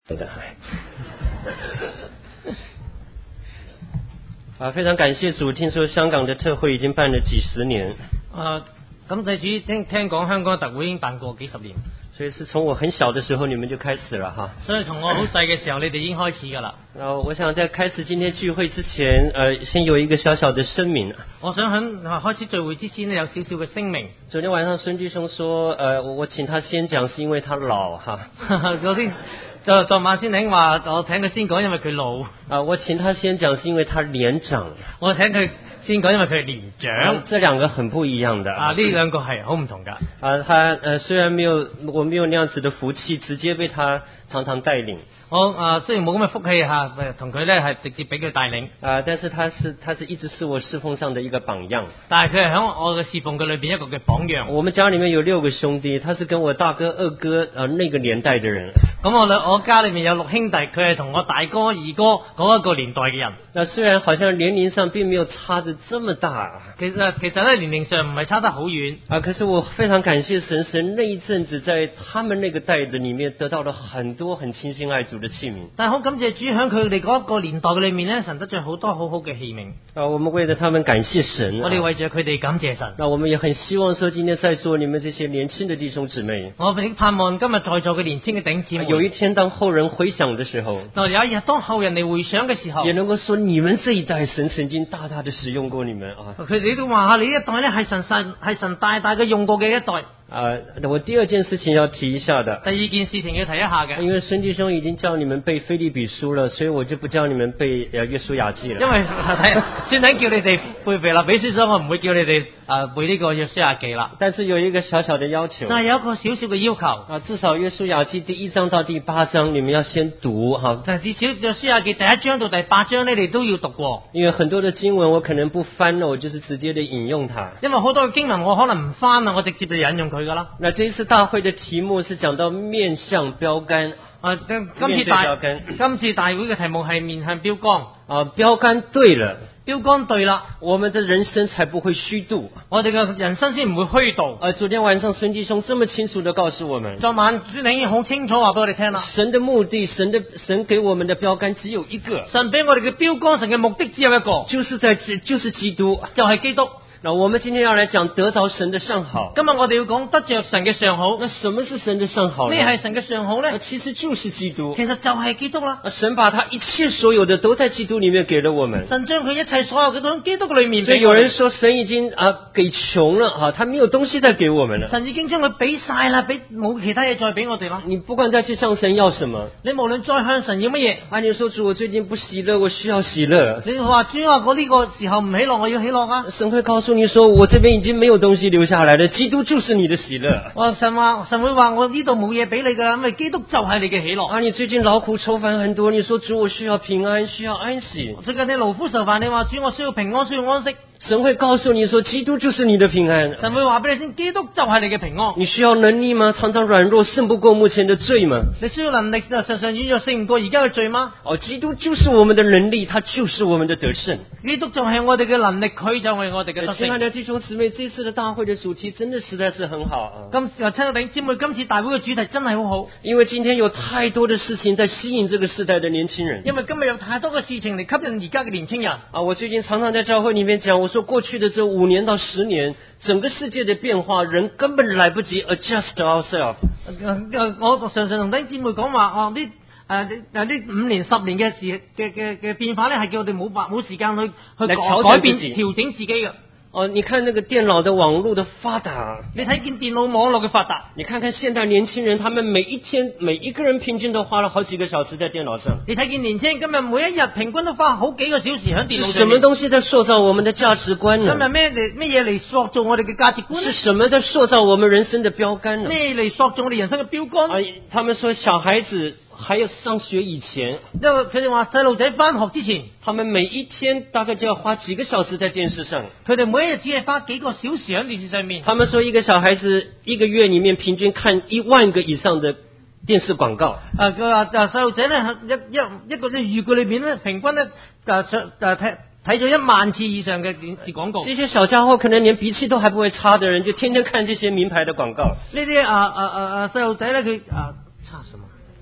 非常感謝主，聽說香港的特會已經辦了幾十年。 感謝主，聽講香港特會已經辦過幾十年， 所以是從我很小的時候你們就開始了哈。 所以從我好細嘅時候，你哋已經開始㗎啦。 我想在開始今天聚會之前，先有一個小小的聲明。 我想喺開始聚會之前呢，有少少嘅聲明。 昨天晚上孫弟兄說，我請他先講，是因為他老哈。 昨晚先聽話，我請佢先講，因為佢老。 我請他先講，是因為他年長。 我請佢先講，因為佢係年長。 這兩個很不一樣的。 呢兩個係好唔同㗎。 他雖然我沒有那樣子的福氣，直接被他常常帶領。 我雖然冇咁嘅福氣嚇，同佢咧係直接俾佢帶領。 但是他是一直是我侍奉上的一個榜樣。 但係佢係喺我嘅侍奉嘅裏邊一個嘅榜樣。 我們家裏面有6個兄弟，他是跟我大哥、二哥那個年代的人。 咁我家裏面有6兄弟，佢係同我大哥、二哥嗰一個年代嘅人。 那雖然好像年齡上並沒有差得這麼大， 其實咧年齡上唔係差得好遠。 可是我非常感謝神那一陣子在他們那個代的裏面得到了很多很親心愛主的器皿。 但係好感謝主，喺佢哋嗰個年代嘅裏面咧，神得咗好多好好嘅器皿。 我們為了他們感謝神。 我哋為咗佢哋感謝神。 那我們也很希望說，今天在座你們這些年輕的弟兄姊妹， 我亦盼望今日在座嘅年輕嘅弟兄姊妹， 有一天當後人回想的時候， 有一日當後人嚟回想嘅時候， 也能夠說你們這一代神曾經大大的使用過你們啊。 佢哋都話你呢一代咧係神大大嘅用過嘅一代。 我第二件事情要提一下的。 第二件事情要提一下嘅。 因為孫弟兄已經教你們背腓立比書了，所以我就不教你們背約書亞記了。 因為孫弟叫你哋背腓立比書，所以我唔會叫你哋背呢個約書亞記啦。 但是有一個小小的要求。 但係有一個小小嘅要求。 至少約書亞記第1章到第8章你們要先讀哈。 但至少約書亞記第1章到第8章呢，你都要讀過。 因為很多的經文我可能不翻了，我就是直接的引用它。 因為好多嘅經文我可能唔翻啦，我直接就引用佢噶啦。 那這一次大會的題目是講到面向標杆。 今次大會嘅題目係面向標杆。 標杆對了， 標杆對啦， 我們的人生才不會虛度， 我哋嘅人生先唔會虛度。 昨天晚上孫弟兄這麼清楚地告訴我們， 昨晚孫弟兄好清楚話俾我哋聽啦。 神的目的，神給我們的標杆只有一個。 神俾我哋嘅標杆，神嘅目的只有一個， 就是基督， 就係基督。 那我們今天要來講得着神的上好。 今日我哋要講得着神嘅上好。 那什麼是神的上好呢？ 咩係神嘅上好呢？ 其實就是基督。 其實就係基督啦。 神把他一切所有的都在基督裏面給了我們。 神將佢一切所有嘅都喺基督裏面。 所以有人說神已經給窮了他沒有東西再給我們了。 神已經將佢俾晒啦，冇其他嘢再俾我哋啦。 你不管再去向神要什麼， 你無論再向神要乜嘢， 你說主我最近不喜樂，我需要喜樂。 你話主啊，我呢個時候唔喜樂，我要喜樂啊。 神會告訴你說，我這邊已經沒有東西留下來了，基督就是你的喜樂。 神會話我呢度冇嘢俾你噶啦，因為基督就係你嘅喜樂。 你最近勞苦愁煩很多，你說主我需要平安，需要安息。 最近你勞苦愁煩，你話主我需要平安，需要安息。 神會告訴你說，基督就是你的平安。 神會話俾你聽，基督就係你嘅平安。 你需要能力嗎？常常軟弱，勝不過目前的罪嗎？ 你需要能力，常常軟弱，勝唔過而家嘅罪嗎？ 基督就是我們的能力，他就是我們的得勝。 基督就係我哋嘅能力，佢就係我哋嘅得勝。 親愛的弟兄姊妹，這次的大會的主題真的實在是很好啊！ 親愛的弟兄姊妹，今次大會嘅主題真係好好。 因為今天有太多的事情在吸引這個世代的年輕人。 因為今日有太多嘅事情嚟吸引而家嘅年輕人。 我最近常常在教會裏面講，我說過去的這5年到10年，整個世界的變化，人根本來不及 adjust ourselves。 我常常同弟兄姊妹講話，呢5年10年嘅變化咧，係叫我哋冇時間去改變調整自己嘅。 你看那個電腦的網絡的發達， 你睇見電腦網絡嘅發達， 你看看現代年輕人，他們每一天每一個人平均都花了好幾個小時在電腦上。 你睇見年輕人今日每一日平均都花好幾個小時喺電腦上面。 是什麼東西在塑造我們的價值觀呢？ 今日咩嘢嚟塑造我哋嘅價值觀？ 是什麼在塑造我們人生的標杆呢？ 咩嚟塑造我哋人生嘅標杆？ 他們說小孩子還有上學以前， 因為佢哋話細路仔翻學之前， 他們每一天大概就要花幾個小時在電視上。 佢哋每一日只係花幾個小時喺電視上面。 他們說一個小孩子一個月裏面平均看10000個以上的電視廣告。 佢話細路仔咧一個月裏面咧平均咧睇咗10000次以上嘅電視廣告。 這些小家伙可能連鼻涕都還不會擦的人，就天天看這些名牌的廣告。 呢啲細路仔咧佢擦什麼？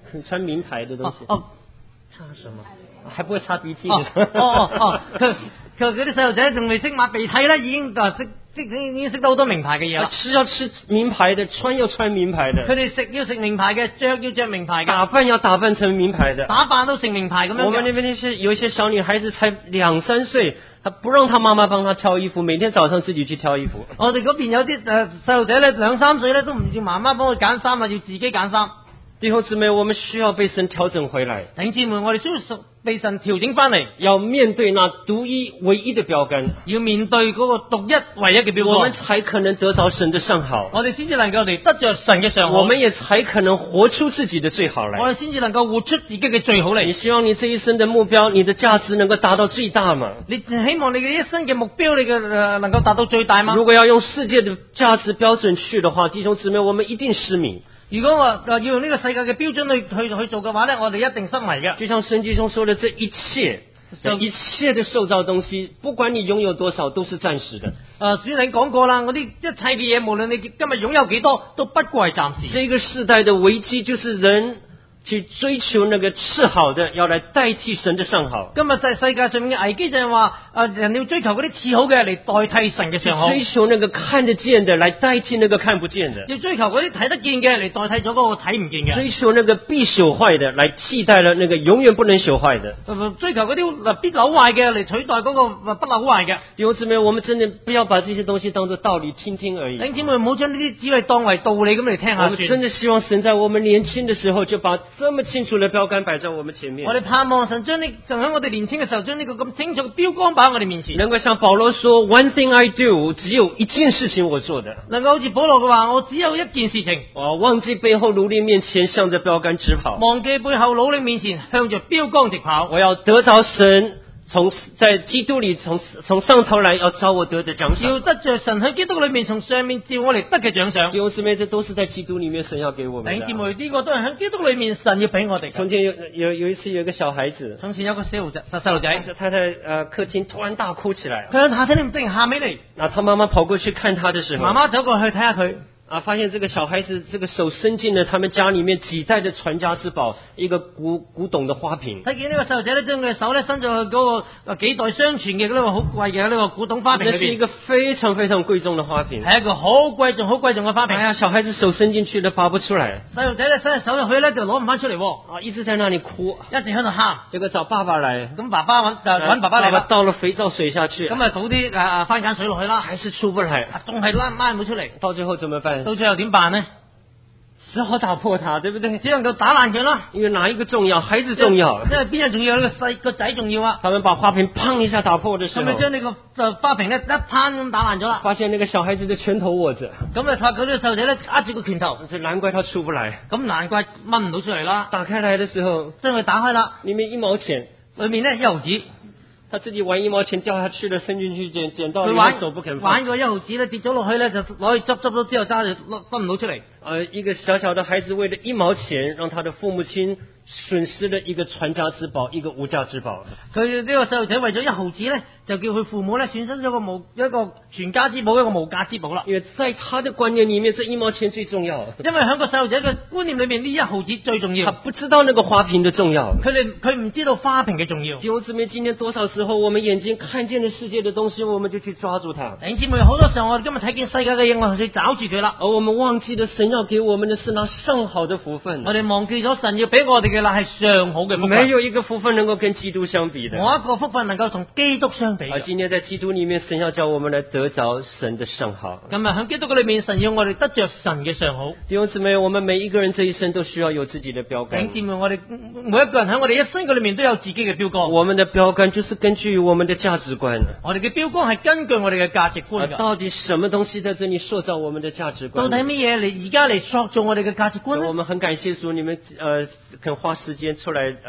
穿名牌的東西。擦什麼？還不會擦鼻涕嘅。 佢啲細路仔仲未識抹鼻涕咧，已經識到好多名牌嘅嘢啦。 吃要吃名牌的，穿要穿名牌的。 佢哋食要食名牌嘅，着要着名牌嘅， 打扮要打扮成名牌的， 打扮都成名牌咁樣嘅。 我們那邊有一些小女孩子才2、3歲，她不讓她媽媽幫她挑衣服，每天早上自己去挑衣服。 我哋嗰邊有啲細路仔咧2、3歲咧都唔要媽媽幫佢揀衫啊，要自己揀衫。 弟兄姊妹，我們需要被神調整回來。 弟兄姊妹，我哋需要被神調整翻嚟， 要面對那獨一唯一的標杆， 要面對嗰個獨一唯一嘅標杆， 我們才可能得着神的上好。 我哋先至能夠嚟得着神嘅上好， 我們也才可能活出自己的最好來。 我哋先至能夠活出自己嘅最好嚟。 你希望你這一生的目標，你的價值能夠達到最大嗎？ 你希望你嘅一生嘅目標，你嘅能夠達到最大嗎？ 如果要用世界的價值標準去的話，弟兄姊妹，我們一定失迷。 如果我要用呢個世界嘅標準去做嘅話呢，我哋一定失迷嘅。 就像聖經中說的，這一切的受造東西，不管你擁有多少，都是暫時的。 主你講過啦，嗰啲一切嘅嘢，無論你今日擁有幾多，都不過係暫時。 這個世代的危機就是人去追求那個次好的，要來代替神的上好。 今日在世界上面嘅危機就係話，人要追求嗰啲次好嘅嚟代替神嘅上好， 追求那個看得見的來代替那個看不見的， 要追求嗰啲睇得見嘅嚟代替咗嗰個睇唔見嘅， 追求那個必朽壞的來替代了那個永遠不能朽壞的， 追求嗰啲必朽壞嘅嚟取代嗰個不朽壞嘅。 弟兄姊妹，我們真的不要把這些東西當作道理聽聽而已。 弟兄姊妹，唔好將呢啲只係當為道理咁嚟聽下算。 我們真的希望神在我們年輕的時候就把這麼清楚的標杆擺在我們前面。 我哋盼望神將就喺我哋年輕嘅時候將呢個咁清楚嘅標杆擺喺我哋面前。 能夠像保羅說 ，One thing I do， 只有一件事情我做的。 能夠好似保羅嘅話，我只有一件事情。 我忘記背後努力面前，向着標杆直跑。 忘記背後努力面前，向着標杆直跑。 我要得着神。在基督裏從上頭來要召我得的獎賞， 要得着神喺基督裏面從上面召我嚟得嘅獎賞。 弟兄姊妹，這都是在基督裏面神要給我們的。 弟兄姊妹，呢個都係喺基督裏面神要俾我哋。 從前有一次有一個小孩子， 從前有個細路仔， 他在客廳突然大哭起來， 佢喺客廳裏突然喊起嚟。 那他媽媽跑過去看他的時候， 媽媽走過去睇下佢。 發現這個小孩子這個手伸進了他們家裏面幾代的傳家之寶，一個古董的花瓶。睇見呢個細路仔咧，將佢嘅手咧伸咗去嗰個幾代相傳嘅嗰個好貴嘅呢個古董花瓶裏邊。那是一個非常非常貴重的花瓶，係一個好貴重嘅花瓶。哎呀，小孩子手伸進去都拔不出來。細路仔咧伸手入去咧就攞唔翻出嚟，一直在那裏哭，一直喺度喊。結果找爸爸來，咁爸爸揾爸爸嚟啦。倒了肥皂水下去，咁啊倒啲番梘水落去啦，還是出不來，仲係拉唔出嚟。到最後怎麼辦？到最後點辦呢？只好打破它，對不對？只能夠打爛佢啦。因為哪一個重要？孩子重要。因為邊樣重要？呢個細個仔重要啊！他們把花瓶砰一下打破的時候，咁咪將呢個花瓶咧一砰咁打爛咗啦。發現那個小孩子的拳頭握着，咁啊發覺呢個細路仔咧握住個拳頭，難怪他出不來。咁難怪掹唔到出嚟啦。打開來的時候，將佢打開啦，裏面1毛錢，裏面咧1毫子。他自己玩1毛錢掉下去了，伸進去撿到，佢手不肯放。玩個1毫子咧跌咗落去咧，就攞去執咗之後揸住分唔到出嚟。一個小小的孩子為了1毛錢，讓他的父母親損失了一個傳家之寶，一個無價之寶。佢呢個細路仔為咗1毫子咧，就叫佢父母咧損失咗一個傳家之寶，一個無價之寶啦。因為在他的觀念裏面，這1毛錢最重要。因為喺個細路仔嘅觀念裏面，呢1毫子最重要。他不知道那個花瓶的重要。佢唔知道花瓶嘅重要。弟兄姊妹，今天多少時候我們眼睛看見了世界的東西，我們就去抓住它。弟兄姊妹，好多時候我哋今日睇見世界嘅嘢，我哋去找住佢啦。而我們忘記了神要給我們的是那上好的福分。我哋忘記咗神要俾我哋嘅那係上好嘅福分。沒有一個福分能夠跟基督相比的。冇一個福分能夠同基督相比。而今天在基督裏面，神要叫我們來得着神的上好。咁啊，喺基督嘅裏面，神要我哋得着神嘅上好。弟兄姊妹，我們每一個人這一生都需要有自己的標杆。弟兄姊妹，我哋每一個人喺我哋一生嘅裏面都有自己嘅標杆。我們的標杆就是根據我們的價值觀。我哋嘅標杆係根據我哋嘅價值觀嘅。到底什麼東西在這裏塑造我們的價值觀？到底乜嘢嚟而家嚟塑造我哋嘅價值觀呢？我們很感謝主，你們肯花時間出來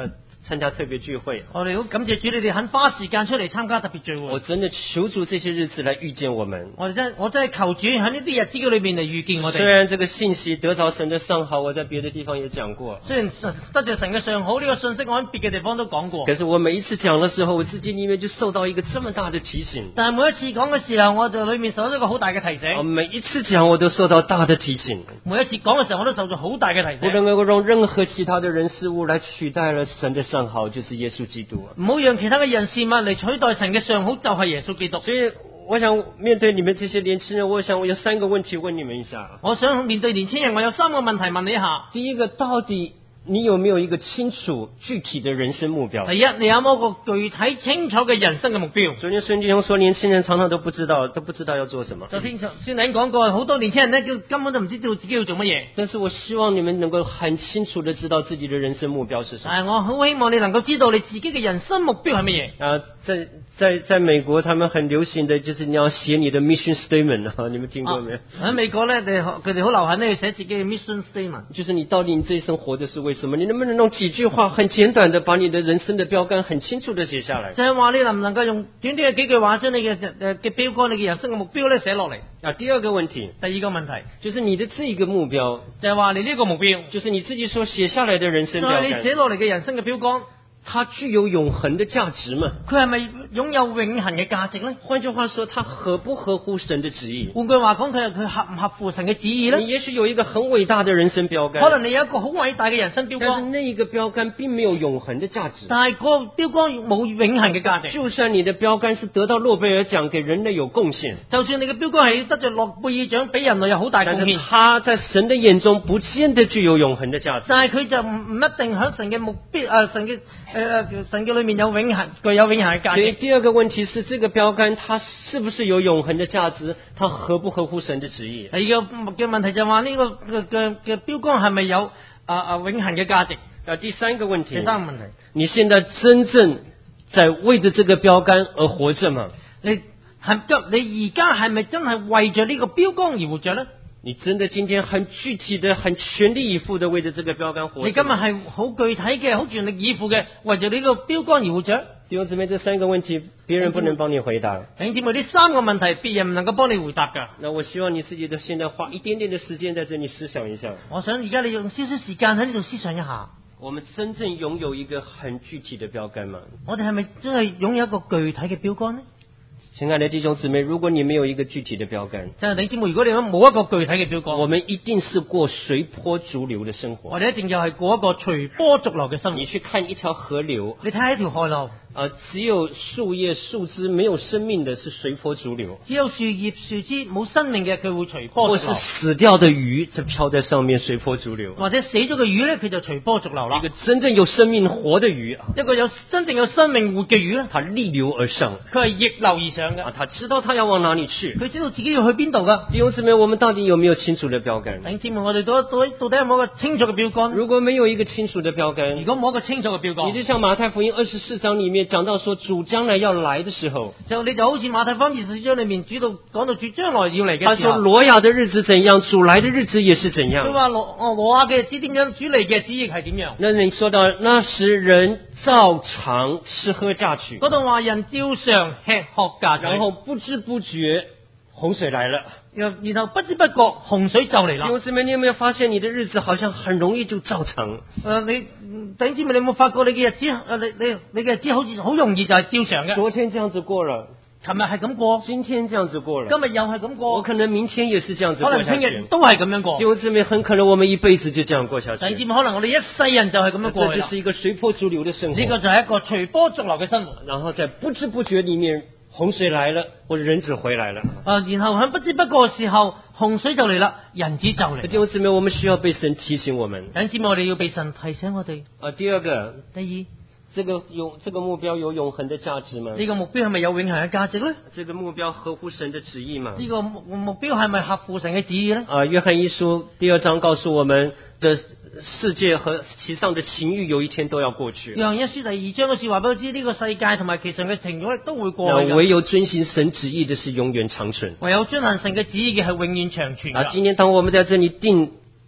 參加特別聚會。 我哋好感謝主，你哋肯花時間出嚟參加特別聚會。 我真的求主這些日子來遇見我們。 我真係求主喺呢啲日子嘅裏面嚟遇見我哋。 雖然這個信息得着神的上好，我在別的地方也講過。 雖然得着神嘅上好，呢個信息我喺別嘅地方都講過。 可是我每一次講的時候，我自己裏面就受到一個這麼大的提醒。 但係每一次講嘅時候，我就裏面受到一個好大嘅提醒。 每一次講我都受到大的提醒。 每一次講嘅時候，我都受到好大嘅提醒。 不能夠用任何其他的人事物來取代了神的上好，就是耶穌基督。 唔好讓其他嘅人事物嚟取代神嘅上好，就係耶穌基督。 所以我想面對你們這些年輕人，我想我有3個問題問你們一下。 我想面對年輕人，我有3個問題問你一下。 第一個，到底你有沒有一個清楚具體的人生目標？ 第一，你有冇一個具體清楚嘅人生嘅目標？ 昨天孫弟兄說，年輕人常常都不知道要做什麼。 昨天孫弟兄講過，好多年輕人呢，根本都唔知道自己要做乜嘢。 但是我希望你們能夠很清楚地知道自己的人生目標是什麼。 我好希望你能夠知道你自己嘅人生目標係乜嘢。 在美國，他們很流行的就是你要寫你的 mission statement 啊，你們聽過沒有？ 喺美國呢，佢哋好流行呢，要寫自己嘅 mission statement， 就是你到底你這一生活的是為什麼？你能不能用幾句話很簡短的把你的人生的標杆很清楚的寫下來？ 就係話你能唔能夠用短短嘅幾句話將你嘅標杆、你嘅人生嘅目標咧寫落嚟？ 第二個問題， 第二個問題就是你的這一個目標， 就係話你呢個目標， 就是你自己所寫下來的人生標杆， 就係你寫落嚟嘅人生嘅標杆。 它具有永恆的價值嗎？ 佢係咪擁有永恆嘅價值呢？ 換句話說，它合不合乎神的旨意？ 換句話講，佢合唔合乎神嘅旨意呢？ 你也許有一個很偉大的人生標杆， 可能你有一個好偉大嘅人生標杆， 但是那一個標杆並沒有永恆的價值。 但係個標杆冇永恆嘅價值。 就算你的標杆是得到諾貝爾獎，給人類有貢獻， 就算你嘅標杆係得着諾貝爾獎，俾人類有好大貢獻， 但是它在神的眼中不見得具有永恆的價值。 但係佢就唔一定喺神嘅目標神嘅裏面有永恆，具有永恆嘅價值。 所以第二個問題是，這個標杆它是不是有永恆的價值？它合不合乎神的旨意？ 第二個嘅問題就係話呢個嘅標杆係咪有永恆嘅價值？ 第三個問題， 第三個問題， 你現在真正在為着這個標杆而活着嗎？ 你而家係咪真係為着呢個標杆而活着呢？ 你真的今天很具體的、很全力以赴的為着這個標杆活着？ 你今日係好具體嘅、好全力以赴嘅為着呢個標杆而活着？ 弟兄姊妹，這3個問題別人不能幫你回答。 弟兄姊妹，呢3個問題別人唔能夠幫你回答㗎。 那我希望你自己都現在花一點點的時間在這裡思想一下。 我想而家你用少少時間喺呢度思想一下。 我們真正擁有一個很具體的標杆嗎？ 我哋係咪真係擁有一個具體嘅標杆呢？ 親愛的弟兄姊妹，如果你沒有一個具體的標杆， 弟兄姊妹，如果你冇一個具體嘅標杆， 我們一定是過隨波逐流的生活。 我哋一定又係過一個隨波逐流嘅生活。 你去看一條河流， 你睇下一條河流， 只有樹葉、樹枝沒有生命的，是隨波逐流； 只有樹葉、樹枝冇生命嘅，佢會隨波逐流。 或是死掉的魚，就飄在上面隨波逐流； 或者死咗嘅魚咧，佢就隨波逐流啦。 一個真正有生命活的魚， 一個真正有生命活嘅魚咧， 它逆流而上， 佢係逆流而上嘅。 它知道它要往哪裡去， 佢知道自己要去邊度噶。 弟兄姊妹，我們到底有沒有清楚的標杆？ 弟兄姊妹，我哋到底有冇一個清楚嘅標杆？ 如果沒有一個清楚的標杆， 如果冇一個清楚嘅標杆， 你就像馬太福音24章裡面講到說，主將來要來的時候， 你就好似馬太福音24章裡面講到主將來要嚟嘅時候， 他說挪亞的日子怎樣，主來的日子也是怎樣。 佢話挪亞嘅日子點樣，主嚟嘅日子亦係點樣。 那你說到那時人照常吃喝嫁娶， 嗰度話人照常吃喝嫁娶， 然後不知不覺洪水來了， 然後不知不覺洪水就嚟啦。 弟兄姊妹，你有沒有發現你的日子好像很容易就照常？ 弟兄姊妹，你有冇發覺你嘅日子？你嘅日子好似好容易就係照常嘅。 昨天這樣子過了， 琴日係咁過， 今天這樣子過了， 今日又係咁過， 我可能明天也是這樣子過下去， 可能聽日都係咁樣過。 弟兄姊妹，很可能我們一輩子就這樣過下去。 弟兄姊妹，可能我哋一世人就係咁樣過。 這就是一個隨波逐流的生活。 呢個就係一個隨波逐流嘅生活。 然後在不知不覺裡面，洪水來了，或者人子回來了。 然後喺不知不覺嘅時候，洪水就嚟啦，人子就嚟。 弟兄姊妹，我們需要被神提醒我們。 弟兄姊妹，我哋要被神提醒我哋。 第二個， 第二， 這個目標有永恆的價值嗎？ 呢個目標係咪有永恆嘅價值呢？ 這個目標合乎神的旨意嗎？ 呢個目標係咪合乎神嘅旨意呢？ 約翰一書第2章告訴我們的世界和其上的情慾有一天都要過去。 約翰一書第2章嘅說話俾我知，呢個世界同埋其上嘅情慾都會過去。 唯有遵行神旨意的是永遠長存。 唯有遵行神嘅旨意嘅係永遠長存。 今天當我們在這裡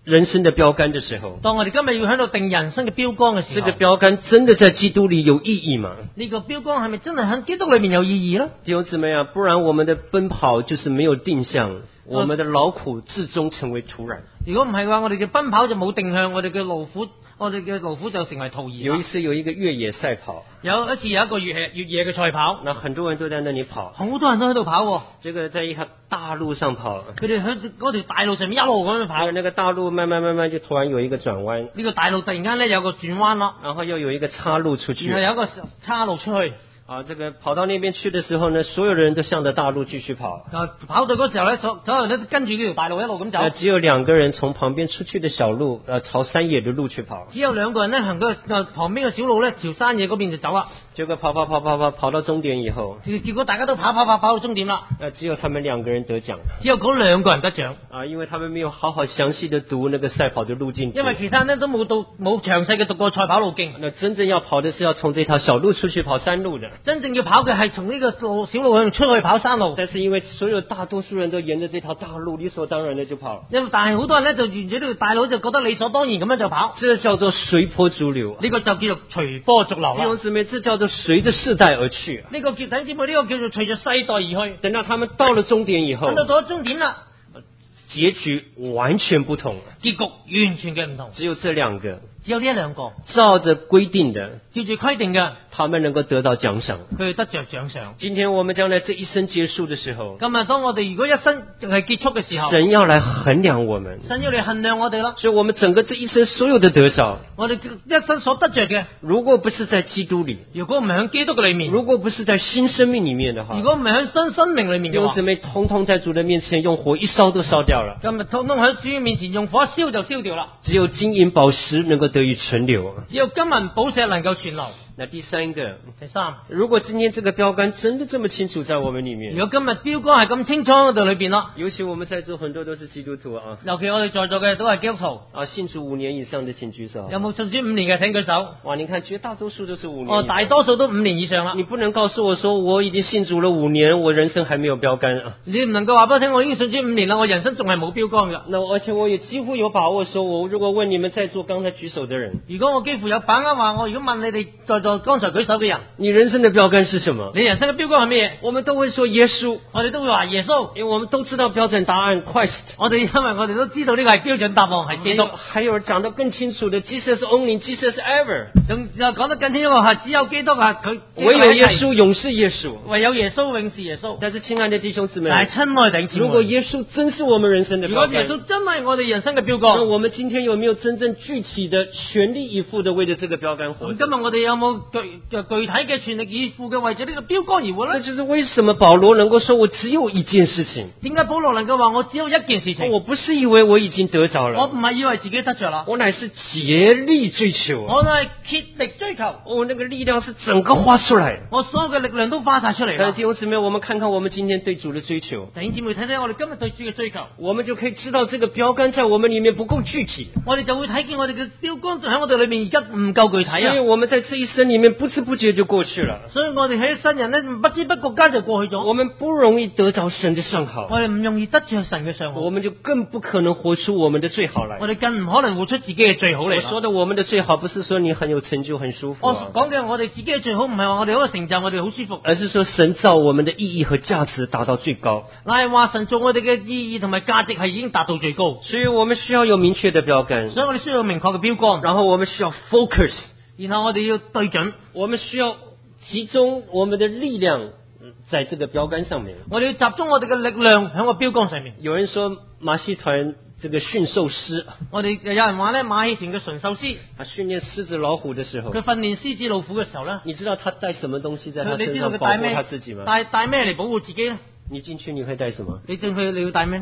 人生的標杆的時候， 當我哋今日要喺度定人生嘅標杆嘅時候， 這個標杆真的在基督裏有意義嗎？ 呢個標杆係咪真係喺基督裏面有意義呢？ 弟兄姊妹啊，不然我們的奔跑就是沒有定向，我們的勞苦至終成為徒然。 如果唔係嘅話，我哋嘅奔跑就冇定向，我哋嘅勞苦就成為徒然。 有一次有一個越野賽跑， 有一次有一個越野嘅賽跑， 那很多人都在那裏跑， 好多人都喺度跑。 這個在一條大路上跑， 佢哋喺嗰條大路上面一路咁樣跑。 那個大路慢慢就突然有一個轉彎， 呢個大路突然間咧有個轉彎咯， 然後又有一個岔路出去， 然後有一個岔路出去。 啊，這個跑到那邊去的時候呢，所有的人都向着大路繼續跑。 跑到嗰時候咧，所有人都跟住呢條大路一路咁走。 只有兩個人從旁邊出去的小路，朝山野的路去跑。 只有兩個人咧行到旁邊嘅小路咧，朝山野嗰邊就走啦。 結果跑到終點以後， 結果大家都跑到終點啦。 只有他們兩個人得獎。 只有嗰兩個人得獎。 啊，因為他們沒有好好詳細的讀那個賽跑的路徑。 因為其他人呢都冇詳細嘅讀過賽跑路徑。 那真正要跑的是要從這條小路出去跑山路的。 真正要跑嘅係從呢個小路上出去跑山路。 但是因為所有大多數人都沿着這條大路理所當然的就跑。 但係好多人呢就沿住呢條大路就覺得理所當然咁樣就跑。 這叫做隨波逐流。 呢個就叫做隨波逐流啦。 弟兄姊妹，這叫做隨着世代而去。 呢個叫弟兄姊妹，呢個叫做隨着世代而去。 等到他們到了終點以後， 等到終點啦， 結局完全不同， 結局完全嘅唔同。 只有這兩個， 只有呢兩個， 照着規定的， 照住規定嘅， 他們能夠得到獎賞， 佢哋得着獎賞。 今天我們將來這一生結束的時候， 今日當我哋如果一生係結束嘅時候， 神要來衡量我們， 神要嚟衡量我哋啦。 所以我們整個這一生所有的得着， 我哋一生所得着嘅， 如果不是在基督裏， 如果唔係喺基督嘅裏面， 如果不是在新生命裏面的話， 如果唔係喺新生命裏面嘅話， 弟兄姊妹通通在主的面前用火一燒都燒掉了。 今日通通喺主面前用火一燒就燒掉啦。 只有金銀寶石能夠得以存留， 只有金銀寶石能夠存留。 那第三個， 如果今天這個標杆真的這麼清楚在我們裏面， 如果今日標杆係咁清楚喺度裏邊咯， 尤其我們在座很多都是基督徒啊， 尤其我哋在座嘅都係基督徒啊，信主5年以上的請舉手， 有冇信主5年嘅請舉手？ 哇，你看絕大多數都是5年， 大多數都5年以上啦。 你不能告訴我說我已經信主了5年，我人生還沒有標杆啊？ 你唔能夠話俾我聽，我已經信主5年啦，我人生仲係冇標杆噶。 那而且我也幾乎有把握說，我如果問你們在座剛才舉手的人， 如果我幾乎有把握話，我如果問你哋在座剛才舉手嘅人， 你人生的標杆是什麼？ 你人生嘅標杆係咩嘢？ 我們都會說耶穌， 我哋都會話耶穌， 因為我們都知道標準答案 Christ。 因為我哋都知道呢個係標準答案係基督。 還有講得更清楚的 Jesus only，Jesus ever。 又講得更清楚係只有基督啊，佢唯有耶穌永是耶穌， 唯有耶穌永是耶穌。 但是親愛的弟兄姊妹， 親愛的弟兄姊妹， 如果耶穌真是我們人生的標杆， 如果耶穌真係我哋人生嘅標杆， 那我們今天有沒有真正具體的全力以赴的為着這個標杆活？ 今日我哋有冇具體嘅全力以赴嘅為咗呢個標杆而活呢？ 這就是為什麼保羅能夠說我只有一件事情。 點解保羅能夠話我只有一件事情？ 我不是以為我已經得着了， 我唔係以為自己得着啦， 我乃是竭力追求， 我係竭力追求， 我那個力量是整個花出來， 我所有嘅力量都花晒出嚟啦。 弟兄姊妹，我們看看我們今天對主的追求， 弟兄姊妹睇睇我哋今日對主嘅追求， 我們就可以知道這個標杆在我們裏面不夠具體， 我哋就會睇見我哋嘅標杆就喺我哋裏面而家唔夠具體啊。 所以我們在這一生裏面不知不覺就過去了， 所以我哋喺新人呢，不知不覺間就過去咗。 我們不容易得着神的上好， 我哋唔容易得着神嘅上好， 我們就更不可能活出我們的最好來。 我哋更唔可能活出自己嘅最好嚟。 我說的我們的最好，不是說你很有成就、很舒服， 我講嘅我哋自己嘅最好，唔係話我哋好有成就，我哋好舒服， 而是說神造我們的意義和價值達到最高。 乃係話神做我哋嘅意義同埋價值係已經達到最高， 所以我們需要有明確的標杆， 所以我哋需要有明確嘅標杆， 然後我們需要 focus， 然後我哋要對準， 我們需要集中我們的力量在這個標杆上面， 我哋要集中我哋嘅力量喺個標杆上面。 有人說馬戲團這個馴獸師， 我哋有人話咧馬戲團嘅馴獸師， 他訓練獅子老虎的時候， 佢訓練獅子老虎嘅時候咧， 你知道他帶什麼東西在他身上保護他自己嗎？ 帶咩嚟保護自己咧？ 你進去你會帶什麼？ 你進去你要帶咩？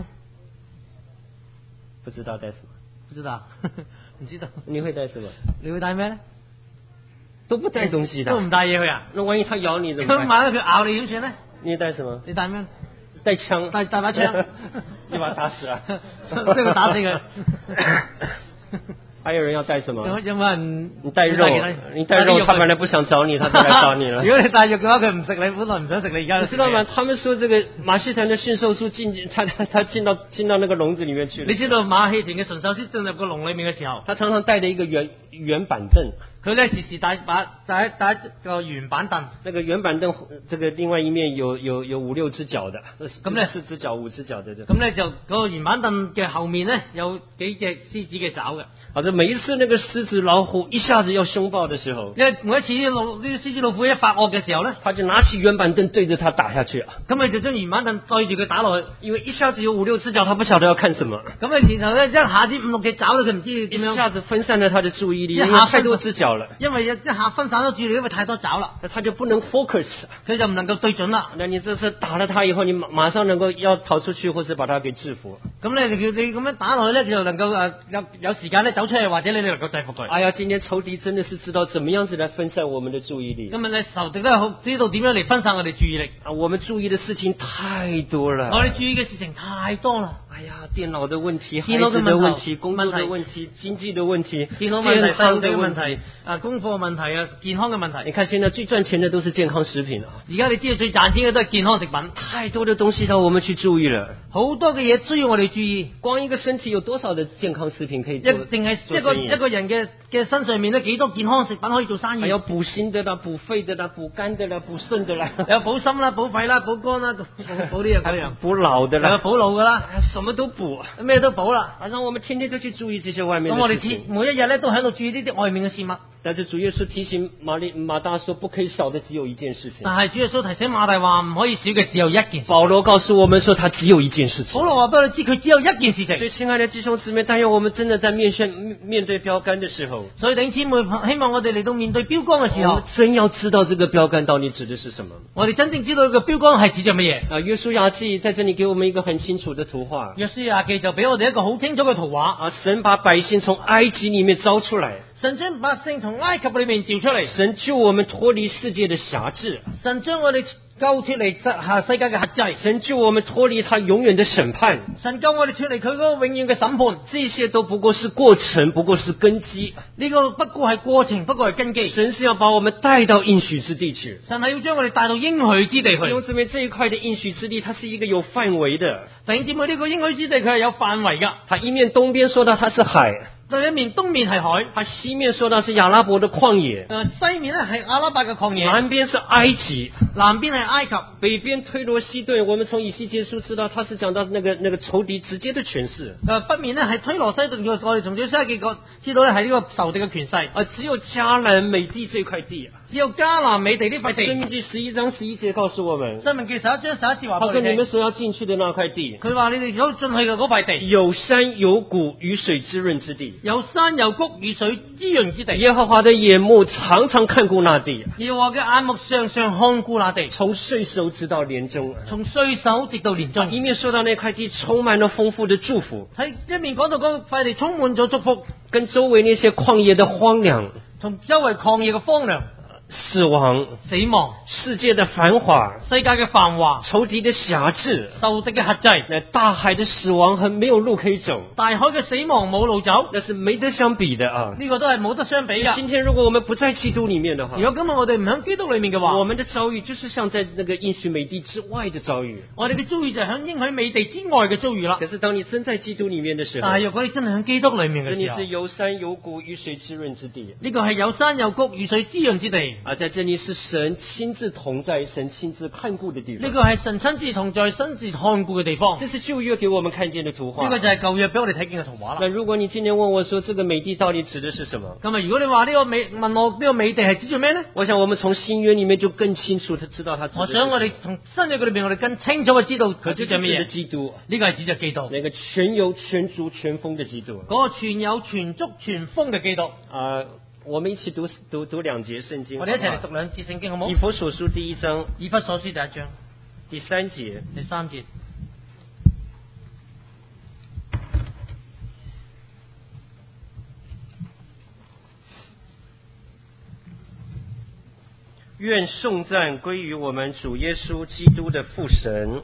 不知道帶什麼？ 不知道，唔知道。 你會帶什麼？ 你會帶咩咧？ 都不帶東西的， 都唔帶嘢去啊？ 那萬一他咬你怎麼辦？ 咁萬一佢咬你點算咧？ 你帶什麼？ 你帶咩？ 帶槍， 帶把槍， 一把打死啊！ 呢個打死佢。 还有人要帶什麼？ 有冇人？ 你帶肉，你帶肉，他本來不想找你，他就來找你了。 如果你帶肉嘅話，佢唔食你，本來唔想食你，而家你知道嗎？他們說這個馬戲團的馴獸師他進到那個籠子裡面去了。 你知道馬戲團嘅馴獸師進入個籠裡面嘅時候， 他常常帶着一個圓板凳。 佢咧時時帶個圓板凳， 那個圓板凳，這個另外一面有5-6隻腳的，咁咧4隻腳5隻腳的。 咁咧就嗰個圓板凳嘅後面咧有幾隻獅子嘅爪嘅。 好的，每一次那個獅子老虎一下子要兇暴的時候， 因為每一次呢啲獅子老虎一發惡嘅時候咧， 他就拿起圓板凳對着他打下去啊。 咁咪就將圓板凳對住佢打落去， 因為一下子有5-6隻腳，他不曉得要看什麼。 咁啊，然後咧一下子5-6隻爪，佢唔知點樣， 一下子分散了他的注意力，因為太多隻腳了。 因為一下分散咗注意力，因為太多爪啦， 他就不能 focus， 佢就唔能夠對準啦。 那你這次打了他以後，你馬上能夠要逃出去，或者把他給制服。 咁咧你咁樣打落去咧，就能夠有時間咧走出去，或者你能夠制服佢。 哎呀，今天仇敵真的是知道怎麼樣子來分散我們的注意力。 今日咧仇敵都好知道點樣嚟分散我哋注意力。 啊，我們注意的事情太多了。 我哋注意嘅事情太多啦。 哎呀，電腦的問題、孩子的問題、工作的問題、經濟的問題、 電腦問題、細路仔嘅問題、功課問題啊、健康嘅問題。 你看現在最賺錢的都是健康食品啊。 而家你知道最賺錢嘅都係健康食品。 太多的東西讓我們去注意了。 好多嘅嘢需要我哋注意。 光一個身體有多少的健康食品可以做？淨係一個人嘅身上面咧幾多健康食品可以做生意？ 還有補心的啦、補肺的啦、補肝的啦、補腎的啦， 有補心啦、補肺啦、補肝啦、補呢樣嗰樣， 補腦的啦， 有補腦噶啦， 什麼都補， 咩都補啦。 反正我們天天都去注意這些外面的事情。 咁我哋每一日咧都喺度注意呢啲外面嘅事物。 但是主耶穌提醒馬大說，不可以少的只有一件事情。 但係主耶穌提醒馬大話唔可以少嘅只有一件事。 保羅告訴我們說，他只有一件事情。 保羅話俾我哋知佢只有一件事情。 所以親愛的弟兄姊妹，但願我們真的在面對標杆的時候， 所以弟兄姊妹，希望我哋嚟到面對標杆嘅時候， 我們真要知道這個標杆到底指的是什麼。 我哋真正知道這個標杆係指著乜嘢。 啊，約書亞記在這裡給我們一個很清楚的圖畫。 約書亞記就俾我哋一個好清楚嘅圖畫。 啊，神把百姓從埃及裡面招出來。 神將百姓從埃及裏面召出嚟， 神救我們脫離世界的轄制， 神將我哋救脫離世界嘅轄制， 神救我們脫離他永遠的審判， 神救我哋脫離佢嗰個永遠嘅審判。 這些都不過是過程，不過是根基。 呢個不過係過程，不過係根基。 神是要把我們帶到應許之地去， 神係要將我哋帶到應許之地去。 弟兄姊妹，這一塊的應許之地，它是一個有範圍的。 弟兄姊妹，呢個應許之地佢係有範圍噶。 它一面東邊說到它是海， 對一面東面係海， 它西面說到是亞拉伯的曠野， 西面咧係阿拉伯嘅曠野， 南邊是埃及， 南邊係埃及， 北邊推羅西頓。我們從以西結書知道，它是講到那個仇敵直接的權勢。 北面咧係推羅西頓，我哋從小西結果知道咧係呢個仇敵嘅權勢。 只有迦南美地這塊地， 只有迦南美地呢塊地。申命記11章11節告訴我們， 申命記11章11節話， 他說你們所要進去的那塊地， 佢話你哋所進去嘅嗰塊地， 有山有谷，雨水滋潤之地， 有山有谷，雨水滋潤之地。 耶和華的眼目常常看顧那地， 耶和華嘅眼目常常看顧那地， 從歲首直到年終， 從歲首直到年終。 一面說到那塊地充滿了豐富的祝福， 喺一面講到嗰塊地充滿咗祝福， 跟周圍那些曠野的荒涼， 同周圍曠野嘅荒涼。 死亡，世界的繁華， 世界嘅繁華， 仇敵的轄制， 仇敵嘅轄制， 大海的死亡和沒有路可以走， 大海嘅死亡冇路走， 那是沒得相比的啊！ 呢個都係冇得相比嘅。 今天如果我們不在基督裡面的話， 如果今日我哋唔喺基督裡面嘅話， 我們的遭遇就是像在那個應許美地之外的遭遇。 我哋嘅遭遇就係喺應許美地之外嘅遭遇啦。 可是當你真在基督裡面的時候， 但係如果你真係喺基督裡面嘅時候， 這裡是有山有谷，雨水滋潤之地。 呢個係有山有谷，雨水滋潤之地。 啊，在這裡是神親自同在、神親自看顧的地方。 呢個係神親自同在、親自看顧嘅地方。 這是舊約給我們看見的圖畫。 呢個就係舊約俾我哋睇見嘅圖畫啦。 那如果你今天問我說，這個美地到底指的是什麼？ 咁啊，如果你話呢個問我呢個美地係指住咩呢？ 我想我們從新約裡面就更清楚地知道它指的是什麼。 我想我哋從新約裏面我哋更清楚嘅知道佢指住咩嘢？ 基督， 呢個係指住基督， 那個全有全足全豐的基督。 嗰個全有全足全豐嘅基督。 我們一起讀兩節聖經。 我哋一齊嚟讀兩節聖經好冇？ 以弗所書第1章。 以弗所書第1章第3節。 第3節。 願頌讚歸於我們主耶穌基督的父神，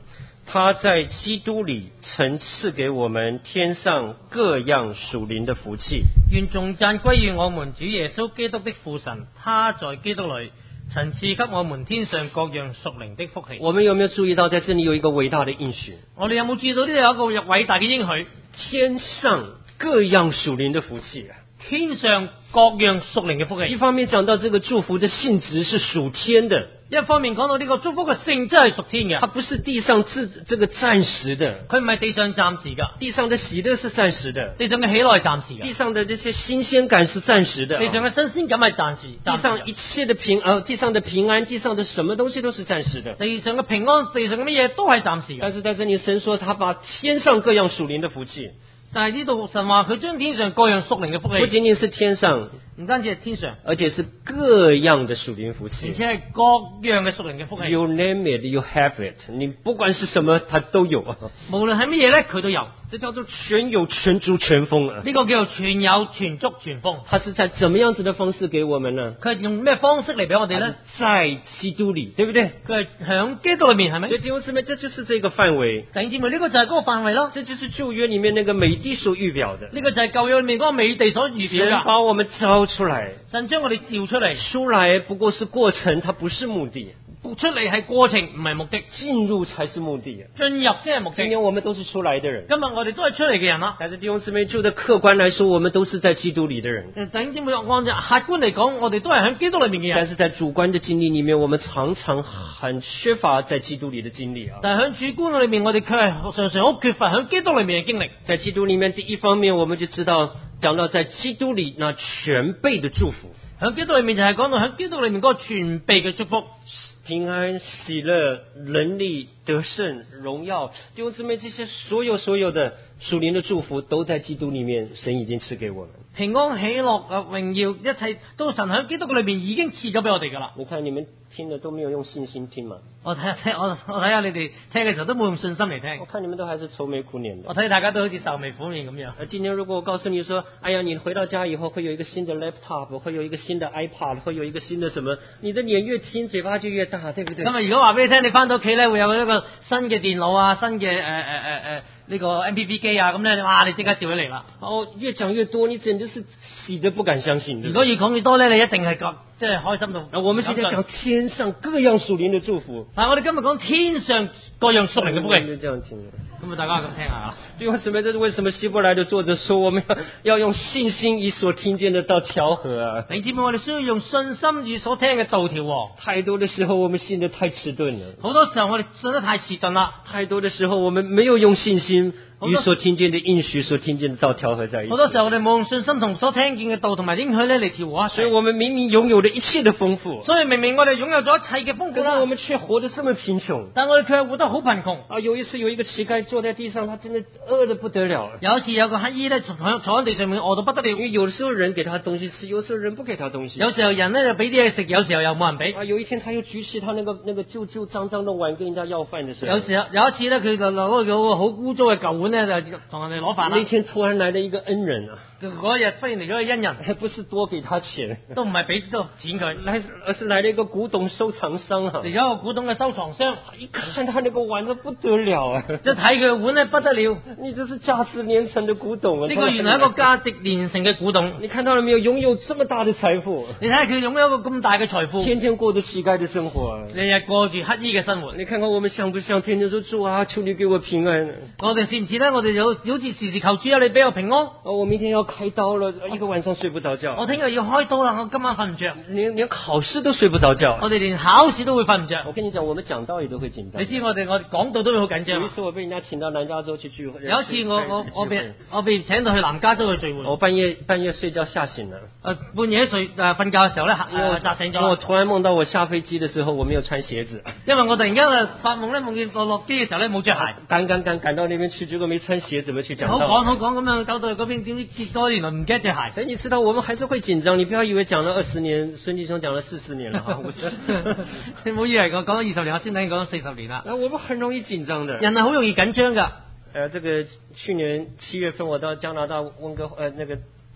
他在基督里曾賜給我們天上各樣屬靈的福氣。 願頌讚歸於我們主耶穌基督的父神，他在基督裏曾賜給我們天上各樣屬靈的福氣。 我們有沒有注意到在這裡有一個偉大的應許？ 我哋有冇注意到呢度有一個偉大嘅應許？ 天上各樣屬靈的福氣。 天上各樣屬靈嘅福氣。 一方面講到這個祝福的性質是屬天的， 一方面講到呢個祝福嘅性質係屬天嘅， 它不是地上這個暫時的， 佢唔係地上暫時㗎。 地上的喜樂是暫時的， 地上嘅喜樂係暫時嘅， 地上的這些新鮮感是暫時的， 地上嘅新鮮感係暫時， 地上一切的地上的平安，地上的什麼東西都是暫時的， 地上嘅平安，地上嘅乜嘢都係暫時嘅。 但是在這裡神說他把天上各樣屬靈的福氣， 但係呢度神話佢將天上各樣屬靈嘅福氣， 不僅僅是天上， 唔單止係天上， 而且是各樣的屬靈福氣， 而且係各樣嘅屬靈嘅福氣。 You name it, you have it。你不管是什麼，它都有。 無論係乜嘢咧，佢都有。 這叫做全有、全足、全豐啊！ 呢個叫做全有、全足、全豐。 它是在怎麼樣子的方式給我們呢？ 佢係用咩方式嚟俾我哋咧？ 在基督裡，對不對？ 佢係響基督裏面，係咪？ 所以弟兄姊妹，這就是這個範圍。 弟兄姊妹，呢個就係嗰個範圍咯。 這就是舊約裡面那個美地所預表的。 呢個就係舊約裏面嗰個美地所預表嘅。 神把我們招出來， 神將我哋召出嚟。 出來不過是過程，它不是目的。 出嚟係過程，唔係目的。 進入才是目的。 進入先係目的。 今天我們都是出來的人。 今日我哋都係出嚟嘅人啦。 但是弟兄姊妹，就的客觀來說，我們都是在基督裡的人。 弟兄姊妹，按照客觀嚟講，我哋都係喺基督裏面嘅人。 但是在主觀的經歷裡面，我們常常很缺乏在基督裡的經歷啊。 但係喺主觀裏面，我哋卻係常常好缺乏喺基督裏面嘅經歷。 在基督裡面，第一方面，我們就知道講到在基督裡那全備的祝福。 喺基督裏面就係講到喺基督裏面嗰個全備嘅祝福。 平安、喜樂、能力、得勝、榮耀，弟兄姊妹，這些所有的屬靈的祝福都在基督裡面，神已經賜給我們。 平安、喜樂、榮耀，一切都神喺基督裏面已經賜咗俾我哋噶啦。 你看你們聽的都沒有用信心聽嘛？ 我睇下你哋聽嘅時候都冇用信心嚟聽。 我看你們都還是愁眉苦臉的。 我睇大家都好似愁眉苦臉咁樣。 今天如果我告訴你說，哎呀，你回到家以後會有一個新的 laptop， 會有一個新的 iPad， 會有一個新的什麼，你的臉越聽嘴巴就越大，對不對？ 咁啊，如果話俾你聽，你翻到屋企咧會有一個新嘅電腦啊，新嘅呢個 MP3 機啊，咁咧，哇！你即刻笑起嚟啦。 哦，越講越多，你簡直是喜得不敢相信。 如果越講越多咧，你一定係即係開心到。 我們現在講天上各樣屬靈的祝福。 但係我哋今日講天上各樣屬靈嘅福氣。 就這樣聽。 咁啊，大家咁聽下。 弟兄姊妹，這是為什麼希伯來的作者說我們要用信心與所聽見的道調和啊？ 你知唔知我哋需要用信心與所聽嘅道調和？ 太多的時候我們信得太遲鈍了。 好多時候我哋信得太遲鈍啦。 太多的時候我們沒有用信心與所聽見的應許、所聽見的道調和在一起。 好多時候我哋冇用信心同所聽見嘅道同埋應許咧嚟調和。 所以我們明明擁有了一切的豐富。 所以明明我哋擁有咗一切嘅豐富啦， 可是我們卻活得這麼貧窮。 但我哋卻活得好貧窮。 啊，有一次有一個乞丐坐在地上，他真的餓得不得了。 有一次有個乞衣咧坐喺地上面餓到不得了。 因為有的時候人給他東西吃，有時候人不給他東西。 有時候人咧就俾啲嘢食，有時候又冇人俾。 啊，有一天他又舉起他那個舊髒髒的碗跟人家要飯的時候。 有一次咧，佢就攞個好污糟嘅舊碗咧，就同人哋攞飯啦。 那天突然來了一個恩人啊！ 嗰日忽然嚟咗個恩人， 不是多給他錢， 都唔係俾多錢佢， 而是來了一個古董收藏商啊！ 嚟咗一個古董嘅收藏商， 一看他那個碗都不得了啊！ 一睇佢嘅碗咧不得了， 你這是價值連城的古董啊！ 呢個原來一個價值連城嘅古董， 你看到了沒有？擁有這麼大的財富， 你睇下佢擁有一個咁大嘅財富， 天天過着乞丐的生活， 日日過住乞衣嘅生活。 你看看我們像不像天天說主啊，求你給我平安？ 我哋似唔似咧？我哋好似時時求主啊，你俾我平安。 我明天要開刀了，一個晚上睡不着覺。 我聽日要開刀啦，我今晚瞓唔着。 連考試都睡不着覺。 我哋連考試都會瞓唔着。 我跟你講，我們講道也都會緊張。 你知我哋講道都會好緊張。 有一次我被人家請到南加州去聚會。 有一次我被請到去南加州去聚會。 我半夜睡覺嚇醒了。 半夜瞓覺嘅時候咧，嚇醒咗。 我突然夢到我下飛機的時候，我沒有穿鞋子。 因為我突然間發夢咧，夢見我落機嘅時候咧冇着鞋。 趕到那邊去，結果沒穿鞋，怎麼去講道？ 好講咁樣，搞到嗰邊點知結果原來唔記得着鞋。 所以你知道我們還是會緊張，你不要以為講了20年，孫弟兄講了40年了。 你唔好以為我講咗20年，我先等你講咗40年啦。 我們很容易緊張的。 人係好容易緊張噶。 這個去年7月份我到加拿大溫哥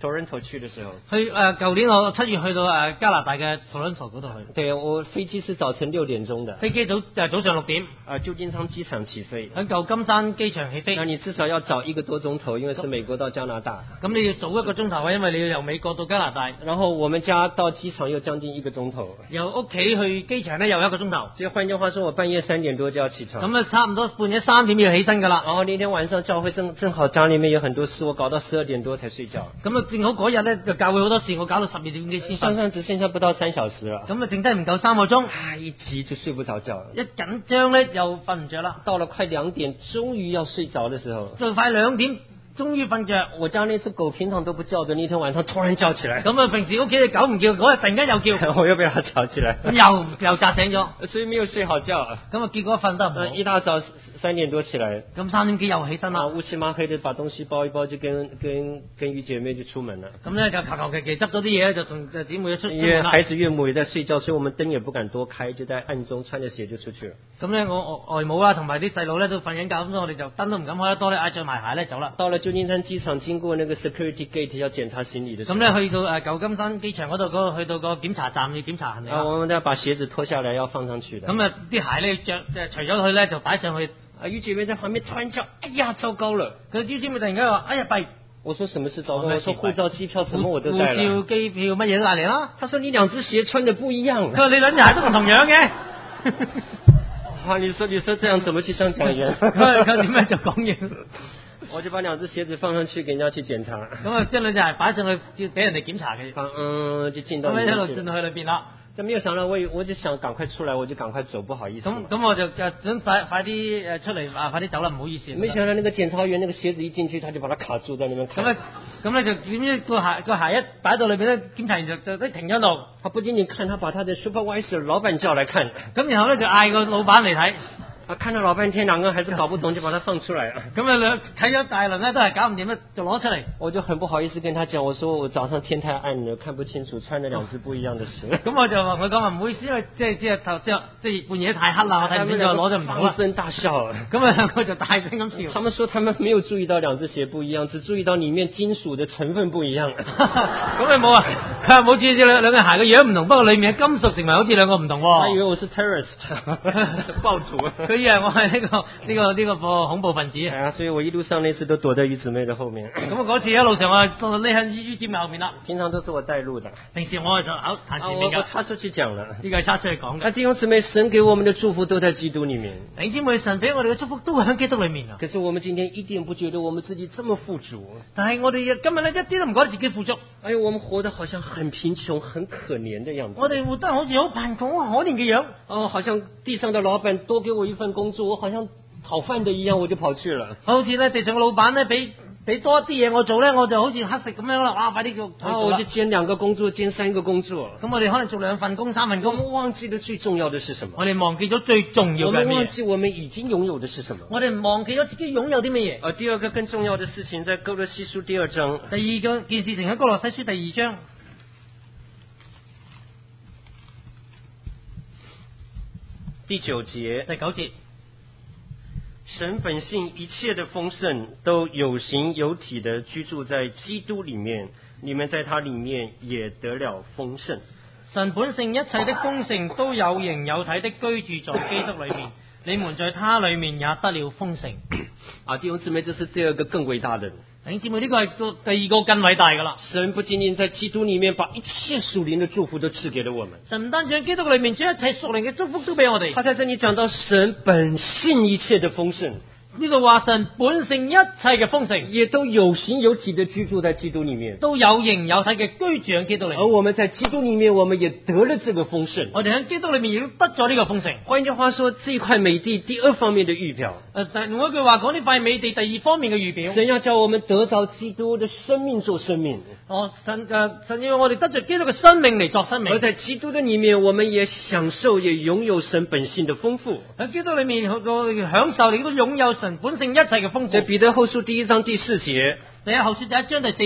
Toronto 去的時候， 舊年我7月去到加拿大嘅 Toronto 嗰度去。 對，我飛機是早晨6點鐘的， 飛機早上6點， 舊金山機場起飛， 喺舊金山機場起飛。 那你至少要早1個多鐘頭，因為是美國到加拿大。 咁你要早1個鐘頭啊，因為你要由美國到加拿大。 然後我們家到機場又將近1個鐘頭， 由屋企去機場呢又1個鐘頭。 即係換句話說，我半夜3點多就要起床。 咁啊，差唔多半夜3點要起身噶啦。 然後那天晚上教會正好家裏面有很多事，我搞到12點多才睡覺。 咁啊，正好嗰日呢就教會好多事，我搞到12點幾先瞓。 算只剩下不到3小時啦。 咁啊，剩低唔夠3個鐘。 一急就睡不着覺。 一緊張呢又瞓唔着啦。 到了快2點，終於要睡着的時候， 就快2點。終於瞓着， 我家那隻狗平常都不叫的，那天晚上突然叫起來。 咁啊，平時屋企嘅狗唔叫，嗰日突然間又叫， 我又被它吵起來， 又扎醒咗， 所以沒有睡好覺。咁啊，結果瞓得唔好。 一大早3點多起來， 咁3點幾又起身啦， 烏漆嘛黑的把東西包一包，就跟於姐妹就出門了。 咁咧就求其執咗啲嘢就同姊妹出門啦。 因為孩子岳母也在睡覺，所以我們燈也不敢多開，就在暗中穿着鞋就出去了。 咁咧我外母啦同埋啲細佬咧都瞓緊覺，咁所以我哋就燈都唔敢開得多咧，着埋鞋咧走啦。 到了舊金山機場，經過那個 security gate 要檢查行李的時候， 咁咧去到舊金山機場嗰度去到個檢查站要檢查行李。 我們要把鞋子脫下來要放上去的。 咁啊啲鞋咧除咗佢咧就擺上去。 於姐妹在旁邊突然叫：哎呀，糟糕了！ 佢於姐妹突然間話：哎呀弊！ 我說什麼是糟糕？我說護照、機票什麼我都帶了。 護照、機票乜嘢都帶嚟啦。 他說你2隻鞋穿得不一樣。 佢話你兩隻鞋都唔同樣嘅。 你說這樣怎麼去當講員？ 佢點樣就講嘢？ 我就把2隻鞋子放上去給人家去檢查。 咁啊，將兩隻鞋擺上去要俾人哋檢查嘅。 就進到一路進到去裏邊啦。 就沒有想到我就想趕快出來，我就趕快走，不好意思。 咁我就想快啲出嚟快啲走啦，唔好意思。 沒想到那個檢查員那個鞋子一進去，他就把它卡住在那邊看。 咁咧就點知個鞋一擺到裏邊咧，檢查員就停咗度。 他不僅僅看，他把他的 supervisor 老闆叫來看。 咁然後咧就嗌個老闆嚟睇。 看了老半天，兩個還是搞不懂，就把它放出來。 咁啊睇咗大輪咧，都係搞唔掂咧，就攞出嚟。 我就很不好意思跟他講，我說我早上天太暗了，看不清楚，穿了2隻不一樣的鞋。 咁我就話佢講話唔好意思，因為即係半夜太黑啦，我睇唔清楚，攞就唔好啦。 放聲大笑。 咁啊兩個就大聲咁笑。 他們說他們沒有注意到2隻鞋不一樣，只注意到裡面金屬的成分不一樣。 咁你冇啊？佢話冇注意兩對鞋嘅樣唔同，不過裡面嘅金屬成分好似兩個唔同。 他以為我是 terrorist 暴徒。 佢以為我係呢個恐怖分子。 係啊，所以我一路上那次都躲在於姊妹的後面。 咁啊嗰次一路上我匿喺於姊妹後面啦。 平常都是我帶路的。 平時我係行前面㗎。 我插出去講了。 呢個係插出去講嘅。 弟兄姊妹，神給我們的祝福都在基督裡面。 弟兄姊妹，神俾我哋嘅祝福都係喺基督裡面啊。 可是我們今天一點不覺得我們自己這麼富足。 但係我哋今日咧一啲都唔覺得自己富足。 哎呦，我們活得好像很貧窮、很可憐的樣子。 我哋活得好似好貧窮、好可憐嘅樣。 好像地上的老闆多給我一份工作，我好像討飯的一樣，我就跑去了。 好似咧地上嘅老闆咧俾多啲嘢我做咧，我就好似乞食咁樣啦。哇，快啲叫我就兼2個工作，兼3個工作。 咁我哋可能做2份工、3份工。 我們忘記了最重要的是什麼？ 我哋忘記咗最重要嘅係咩？ 我們忘記我們已經擁有的是什麼？ 我哋忘記咗自己擁有啲乜嘢？ 第二個更重要的事情，在哥羅西書第2章。 第二個件事情喺哥羅西書第2章第9節。 第9節。 神本性一切的豐盛都有形有體的居住在基督裡面，你們在他裡面也得了豐盛。 神本性一切的豐盛都有形有體的居住在基督裡面，你們在他裡面也得了豐盛。 弟兄姊妹，這是第2個更偉大的。 弟兄姊妹，呢個係第2個更偉大噶啦。 神不僅僅在基督裡面把一切屬靈的祝福都賜給了我們。 神唔單止喺基督裡面將一切屬靈嘅祝福都俾我哋。 他在這裡講到神本性一切的豐盛。 呢度話神本性一切嘅豐盛， 也都有形有體的居住在基督裡面， 都有形有體嘅居住喺基督裡面。 而我們在基督裡面，我們也得了這個豐盛。 我哋喺基督裡面亦都得咗呢個豐盛。 換句話說，這塊美地第2方面的預表。 用一句話講，呢塊美地第2方面嘅預表。 神要叫我們得到基督的生命做生命。 神要我哋得着基督嘅生命嚟作生命。 而在基督的裡面，我們也享受，也擁有神本性的豐富。 喺基督裡面，我享受，亦都擁有神本性一切嘅豐富。 在彼得後書第1章第4節。 第一後書第1章第4節。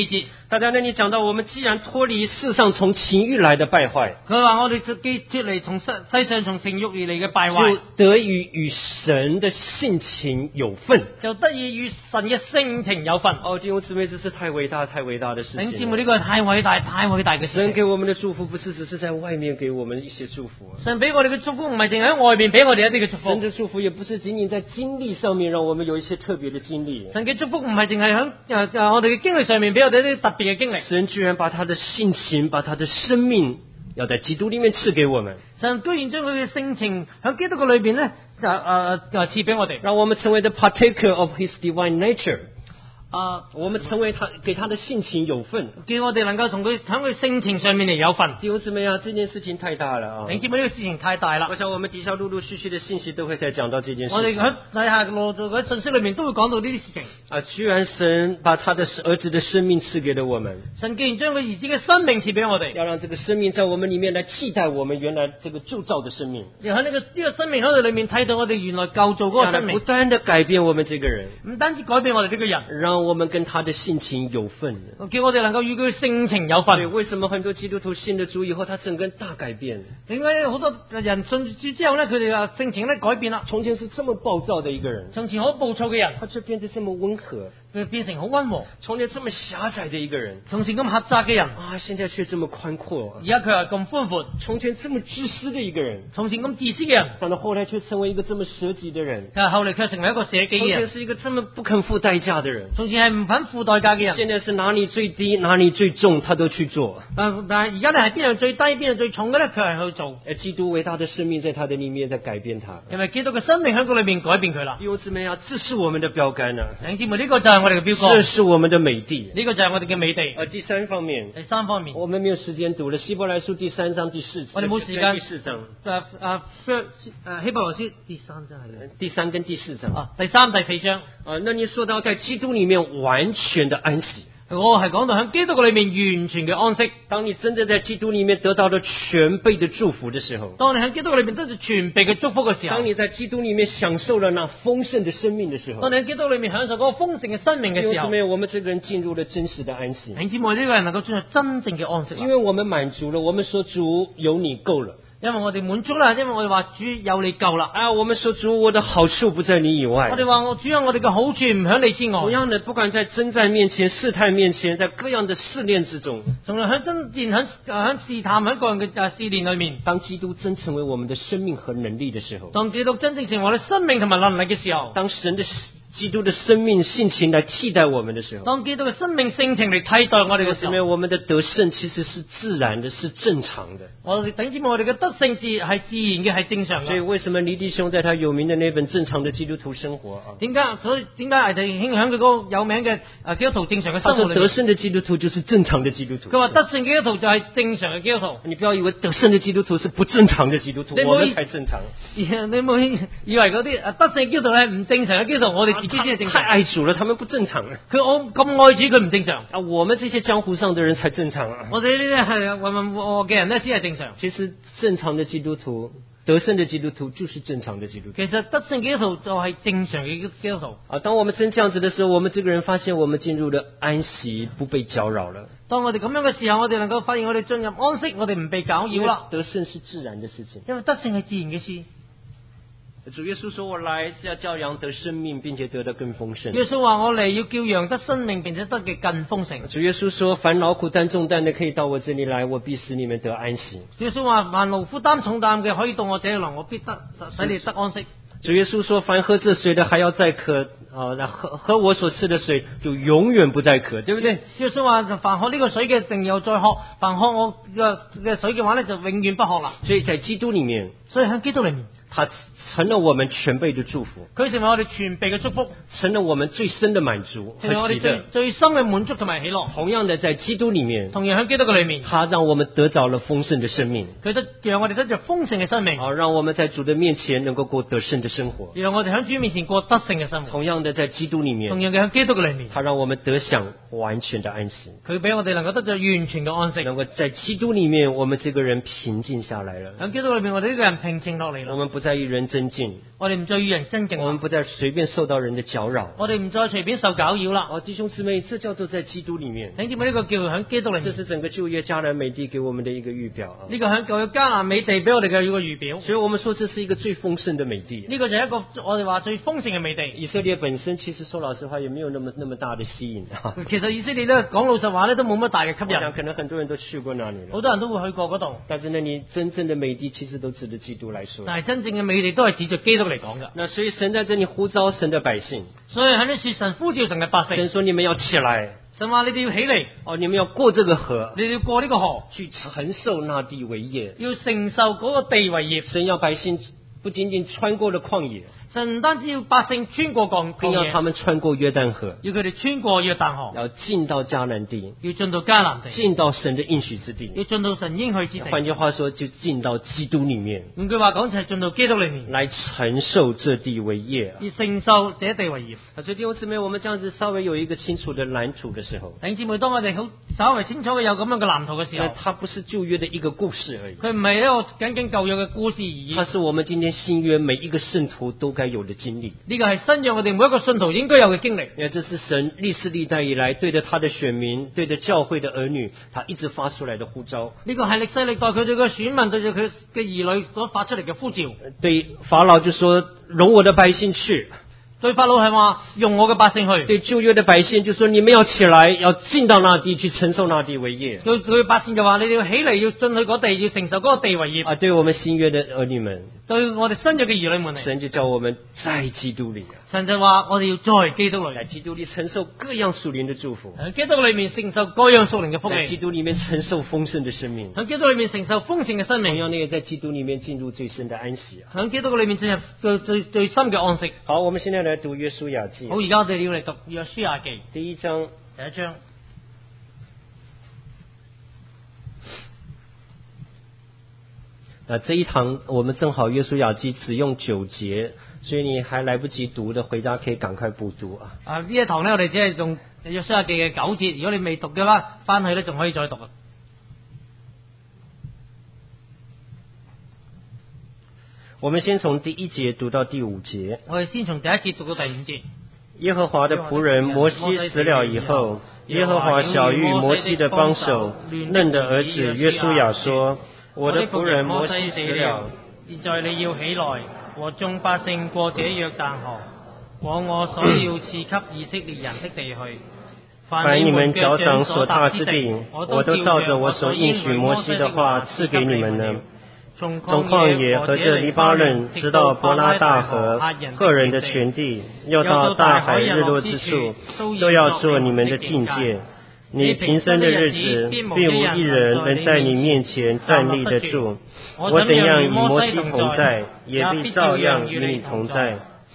大家那里講到，我們既然脫離世上從情欲來的敗壞， 佢話我哋脫離從世上從情欲而嚟嘅敗壞， 就得以與神的性情有份， 就得以與神嘅性情有份。 弟兄姊妹，這是太偉大太偉大的事情。 弟兄姊妹，呢個係太偉大太偉大嘅事情。 神給我們的祝福不是只是在外面給我們一些祝福， 神俾我哋嘅祝福唔係淨係喺外面俾我哋一啲嘅祝福。 神嘅祝福也不是僅僅在經歷上面讓我們有一些特別的經歷。 神嘅祝福唔係淨係喺我哋嘅經歷上面俾我哋一啲特別嘅經歷。 神居然把他的性情，把他的生命要在基督裏面賜給我們。 神居然將佢嘅性情喺基督嘅裏邊咧就賜俾我哋， 讓我們成為 the partaker of his divine nature。我們成為他給他的性情有份， 叫我哋能夠同佢喺佢性情上面嚟有份。 弟兄姊妹啊，這件事情太大了啊！ 弟兄姊妹，呢個事情太大啦。 我想我們底下陸陸續續的信息都會再講到這件事情。 我哋喺底下落咗嗰信息裏面都會講到呢啲事情。 居然神把他的兒子的生命賜給了我們。 神既然將佢兒子嘅生命賜俾我哋， 要讓這個生命在我們裏面來替代我們原來這個鑄造的生命。 又喺呢個生命喺度裏面睇到我哋原來舊造嗰個生命， 不斷地改變我們這個人， 唔單止改變我哋呢個人， 讓我們跟他的性情有份， 叫我哋能夠與佢性情有份。 對，為什麼很多基督徒信了主以後，他整個人大改變？ 點解好多人信主之後呢，佢哋嘅性情咧改變啦？ 從前是這麼暴躁的一個人， 從前好暴躁嘅人， 他卻變得這麼溫和， 佢變成好溫和。 從前這麼狹窄的一個人， 從前咁狹窄嘅人， 現在卻這麼寬闊。 而家佢係咁寬闊。 從前這麼自私的一個人， 從前咁自私嘅人， 但到後來卻成為一個這麼捨己的人。 但係後嚟卻成為一個捨己嘅人。 從前是一個這麼不肯付代價的人， 從前係唔肯付代價嘅人。 現在是哪裏最低，哪裏最重，他都去做。 但係而家咧係邊樣最低，邊樣最重嘅咧，佢係去做。 基督偉大的生命在他的裏面在改變他， 因為基督嘅生命喺佢裏面改變佢啦。 弟兄姊妹啊，這是我們的標杆啊！ 弟兄姊妹，呢個就係我哋嘅標杆， 這是我們的美地， 呢個就係我哋嘅美地。 第三方面，我們沒有時間讀了希伯來書第3章第4節， 我哋冇時間。 第4章， 希伯來書第3章係第3跟第4章第3、第4章。 那你說到在基督裏面完全的安息。 我係講到喺基督嘅裏面完全嘅安息。 當你真正在基督裏面得到了全備的祝福的時候， 當你喺基督裏面得到全備嘅祝福嘅時候， 當你在基督裏面享受了那豐盛的生命的時候， 當你喺基督裏面享受嗰個豐盛嘅生命嘅時候， 我們這個人進入了真實的安息。 弟兄姊妹，呢個人能夠進入真正嘅安息， 因為我們滿足了，我們說主有你夠了。 因為我哋滿足啦，因為我哋話主有你夠啦。 我們說主，我的好處不在你以外。 我哋話主有我哋嘅好處唔喺你之外。 同樣的，不管在征戰面前、試探面前，在各樣的試煉之中， 從來喺征戰、喺試探、喺各樣嘅試煉裏面， 當基督真成為我們的生命和能力的時候， 當基督真正成為我哋生命同埋能力嘅時候， 當神的基督的生命性情來替代我們的時候， 當基督嘅生命性情嚟替代我哋嘅時候， 我們的得勝其實是自然的，是正常的。 我哋等於我哋嘅得勝係自然嘅，係正常嘅。 所以為什麼黎弟兄在他有名的那本《正常的基督徒生活》 點解係影響佢嗰個有名嘅基督徒正常嘅生活裏面？ 得勝的基督徒就是正常的基督徒。 佢話得勝基督徒就係正常嘅基督徒。 你不要以為得勝的基督徒是不正常的基督徒，我們才正常。 你冇以為嗰啲得勝基督徒係唔正常嘅基督徒，我哋自己先係正常。 太愛主了，他們不正常。 我咁愛主，佢唔正常。 我們這些江湖上的人才正常。 我哋呢啲係混嘅人咧先係正常。 其實正常的基督徒，得勝的基督徒就是正常的基督徒。 其實得勝基督徒就係正常嘅基督徒。 當我們真這樣子的時候，我們這個人發現我們進入了安息，不被攪擾了。 當我哋咁樣嘅時候，我哋能夠發現我哋進入安息，我哋唔被攪擾啦。 得勝是自然的事情， 因為得勝係自然嘅事。 主耶穌說，我來是要叫羊得生命，並且得得更豐盛。 耶穌話我嚟要叫羊得生命，並且得嘅更豐盛。 主耶穌說，凡勞苦擔重擔的可以到我這裏來，我必使你們得安息。 耶穌話，凡勞苦擔重擔嘅可以到我這裏來，我必使你得安息。 主耶穌說，凡喝這水的還要再渴，喝我所賜的水就永遠不再渴，對不對？ 耶穌話，凡喝呢個水嘅，定又再喝；凡喝我嘅水嘅話呢，就永遠不喝啦。 所以在基督裏面， 所以喺基督裏面， 他成了我們全備的祝福， 佢成為我哋全備嘅祝福， 成了我們最深的滿足和喜樂， 成為我哋最深嘅滿足同埋喜樂。 同樣的，在基督裏面， 同樣喺基督嘅裏面， 他讓我們得着了豐盛的生命， 佢讓我哋得着豐盛嘅生命， 讓我們在主的面前能夠過得勝的生活， 讓我哋喺主面前過得勝嘅生活。 同樣的，在基督裏面， 同樣嘅喺基督嘅裏面， 他讓我們得享完全的安息， 佢俾我哋能夠得着完全嘅安息。 能夠在基督裏面，我們這個人平靜下來了。 喺基督裏面，我哋呢個人平靜落嚟啦。 我們不不再与人爭競， 我哋唔再與人爭競， 我們不再隨便受到人的攪擾， 我哋唔再隨便受攪擾啦。 弟兄姊妹，這叫做在基督裡面。 弟兄姊妹，呢個叫喺基督裡面。 這是整個舊約迦南美地給我們的一個預表啊。 呢個喺舊約迦南美地俾我哋嘅一個預表。 所以我們說這是一個最豐盛的美地。 呢個就係一個我哋話最豐盛嘅美地。 以色列本身其實說老實話，也沒有那麼大的吸引啊。 其實以色列咧講老實話咧，都冇乜大嘅吸引。 我想可能很多人都去過那裡了， 好多人都會去過嗰度。 但是呢，你真正的美地其實都指着基督來說。 但係真正嘅美地都係指着基督嚟講嘅。 那所以神在這裡呼召神的百姓。 所以喺呢處神呼召神嘅百姓。 神說你們要起來。 神話你哋要起嚟。 你們要過這個河。 你哋要過呢個河， 去承受那地為業。 要承受嗰個地為業。 神要百姓不僅僅穿過了曠野。 神唔單止要百姓穿過曠野， 更要他們穿過約旦河， 要佢哋穿過約旦河， 要進到迦南地， 要進到迦南地， 進到神的應許之地， 要進到神應許之地。 換句話說，就進到基督裡面。 換句話講，就係進到基督裡面， 來承受這地為業， 要承受這地為業。 所以弟兄姊妹，我們這樣子稍微有一個清楚的藍圖的時候， 弟兄姊妹，當我哋好稍微清楚嘅有咁樣嘅藍圖嘅時候， 它不是舊約的一個故事而已， 佢唔係一個僅僅舊約嘅故事而已， 它是我們今天新約每一個聖徒都該有的經歷。 呢個係新約我哋每一個信徒應該有嘅經歷。 因為這是神歷世歷代以來對着他的選民、對着教會的兒女，他一直發出來的呼召。 呢個係歷世歷代佢對個選民、對住佢嘅兒女所發出嚟嘅呼召。 對法老就說：容我的百姓去。 對法老係話用我嘅百姓去。 對舊約的百姓就說：你們要起來，要進到那地去承受那地為業。 對佢百姓就話：你哋要起嚟，要進去嗰地，要承受嗰個地為業。 對我們新約的兒女們， 對我哋新約嘅兒女們嚟， 神就叫我們在基督裏。 神就話我哋要在基督裏， 在基督裏承受各樣屬靈的祝福。 喺基督裏面承受各樣屬靈嘅福氣。 在基督裏面承受豐盛的生命。 喺基督裏面承受豐盛嘅生命。 同樣呢，也在基督裏面進入最深的安息。 喺基督裏面進入最深嘅安息。 好，我們現在來讀約書亞記。 好，而家我哋要嚟讀約書亞記第一章。 第一章。 這一堂我們正好約書亞記只用9節，所以你還來不及讀的，回家可以趕快補讀啊！ 呢一堂呢，我哋只係用約書亞記嘅9節，如果你未讀嘅話，翻去呢仲可以再讀啊。 我們先從第1節讀到第5節。 我哋先從第1節讀到第5節。 耶和華的僕人摩西死了以後，耶和華曉諭摩西的幫手嫩的兒子約書亞說：我的僕人摩西死了， 現在你要起來，和眾百姓過這約旦河，往我所要賜給以色列人的地去。 凡你們腳掌所踏之地，我都照着我所應許摩西的話賜給你們呢。從曠野和這黎巴嫩，直到伯拉大河，赫人的全地，又到大海日落之處，都要做你們的境界。你平生的日子，並無一人能在你面前站立得住。我怎樣與摩西同在，也必照樣與你同在，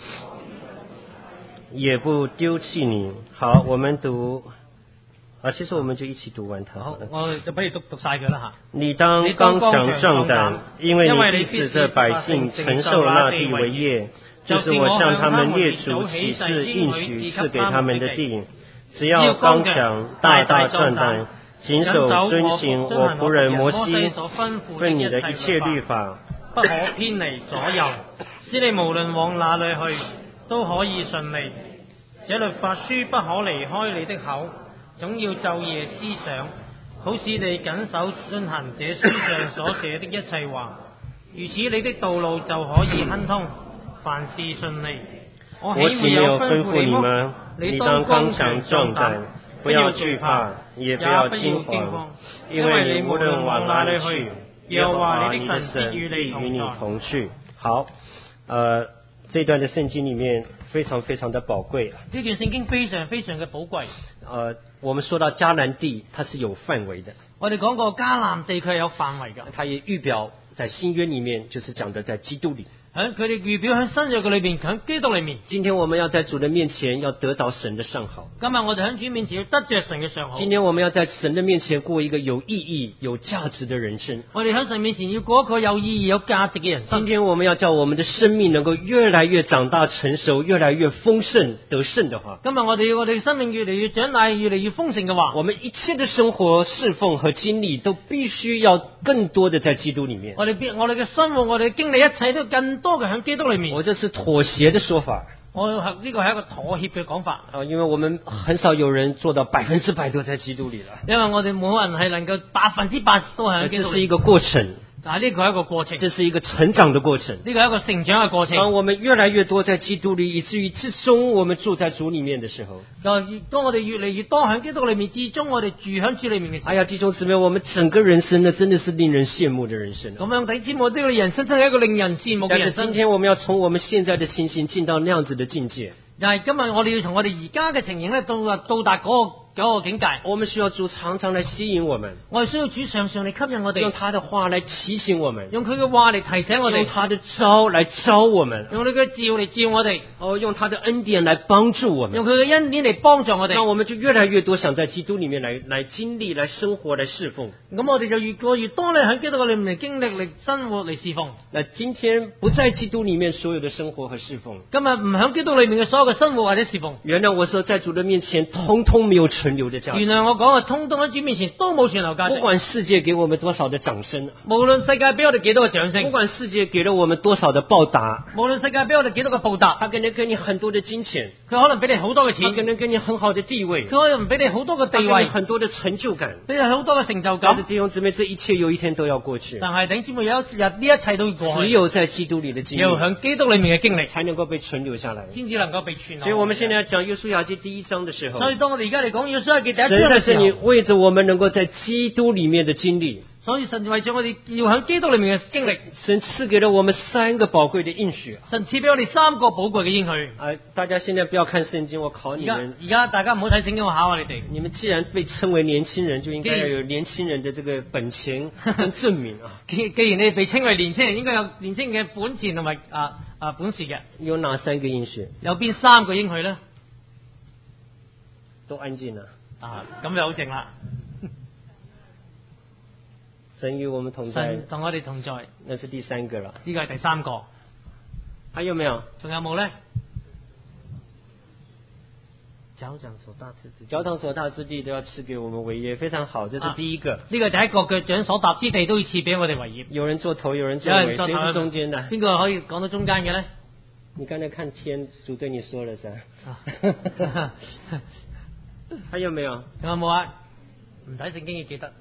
也不丟棄你。好，我們讀。其實我們就一起讀完它。 好，我就不如讀晒佢啦吓。 你當剛強壯膽，因為你必使這百姓承受那地為業，就是我向他們列祖起誓應許賜給他們的地。只要剛強，大大壯膽，謹守遵行我僕人摩西吩你的一切律法， 不可偏離左右，使你無論往哪裏去都可以順利。這律法書不可離開你的口，總要晝夜思想，好使你謹守遵行這書上所寫的一切話。如此，你的道路就可以亨通，凡事順利。 我豈沒有吩咐你嗎？你當剛強壯膽，不要懼怕，也不要驚慌，因為你無論往哪裏去，耶和華你的神必與你同去。好，這段的聖經裡面非常非常的寶貴。 呢段聖經非常非常嘅寶貴。 我們說到迦南地，它是有範圍的。 我哋講過迦南地，佢係有範圍嘅。 它也預表在新約裡面，就是講的在基督裡。 喺佢哋預表喺新約嘅裏邊，喺基督裏面。 今天我們要在主的面前要得到神的上好。 今日我哋喺主面前要得着神嘅上好。 今天我們要在神的面前過一個有意義、有價值的人生。 我哋喺神面前要過一個有意義、有價值嘅人生。 今天我們要叫我們的生命能夠越來越長大成熟，越來越豐盛得勝的話。 今日我哋要我哋生命越嚟越長大，越嚟越豐盛嘅話， 我們一切的生活、侍奉和經歷都必須要更多的在基督裡面。 我哋嘅生活、我哋嘅經歷，一切都更多嘅喺基督裏面。 我這是妥協的說法。 我呢個係一個妥協嘅講法。 因為我們很少有人做到100%都在基督裏了。 因為我哋冇人係能夠100%都喺基督裏。 這是一個過程。 但係呢個係一個過程， 這是一個成長的過程。 呢個係一個成長嘅過程。 當我們越來越多在基督裏，以至於至終我們住在主裏面的時候， 當我哋越嚟越多喺基督裏面，至終我哋住喺主裏面嘅時候， 哎呀，弟兄姊妹，我們整個人生呢，真的是令人羨慕的人生。 咁樣弟兄姊妹，呢個人生真係一個令人羨慕嘅人生。 但是今天我們要從我們現在的情形進到那樣子的境界。 但係今日我哋要從我哋而家嘅情形咧，到達嗰個境界。 我們需要主常常來吸引我們， 我哋需要主常常嚟吸引我哋， 用他的話來提醒我們， 用佢嘅話嚟提醒我哋， 用他的招來招我們， 用佢嘅召嚟召我哋， 用他的恩典來幫助我們， 用佢嘅恩典嚟幫助我哋。 那我們就越來越多想在基督裏面來經歷、來生活、來侍奉。 咁我哋就越過越多咧喺基督裏面嚟經歷、嚟生活、嚟侍奉。 那今天不在基督裏面所有的生活和侍奉， 今日唔喺基督裏面嘅所有嘅生活或者侍奉。 原諒我說，在主的面前，通通沒有存留的價值。 原諒我講嘅，通通喺主面前都冇存留價值。 不管世界給我們多少的掌聲， 無論世界俾我哋幾多嘅掌聲， 不管世界給了我們多少的報答， 無論世界俾我哋幾多嘅報答， 他可能給你很多的金錢， 佢可能俾你好多嘅錢， 他可能給你很好的地位， 佢可能俾你好多嘅地位， 很多的成就感， 俾你好多嘅成就感。 但是弟兄姊妹，這一切有一天都要過去。 但係弟兄姊妹，有一日呢一切都要過去。 只有在基督裏的經歷， 要喺基督裏面嘅經歷， 才能夠被存留下來， 先至能夠被存留。 所以我們現在要講約書亞記第1章的時候， 所以當我哋而家嚟講約書亞記第1章神嘅時候， 你為着我們能夠在基督裏面的經歷， 所以神為咗我哋要喺基督裏面嘅經歷， 神賜給了我們3個寶貴的應許。 神賜俾我哋3個寶貴嘅應許。 大家現在不要看聖經，我考你們。 而家大家唔好睇聖經，我考下你哋。 你們既然被稱為年輕人，就應該要有年輕人的這個本錢跟證明啊。 既然你被稱為年輕人，應該有年輕人嘅本錢同埋本事嘅。 有哪3個應許？ 有邊3個應許咧？ 都安靜啦。 咁就好靜啦。 神與我們同在， 神同我哋同在， 那是第3個啦。 呢個係第3個。 還有沒有？ 仲有冇咧？腳掌所踏之地都要賜給我們為業，非常好，這是第一個。 呢個第一個，腳掌所踏之地都要賜俾我哋為業。 有人做頭，有人做尾，誰是中間的？ 邊個可以講到中間嘅咧？ 你剛才看天，主對你說了噻。還有沒有？ 仲有冇啊？唔睇聖經要記得。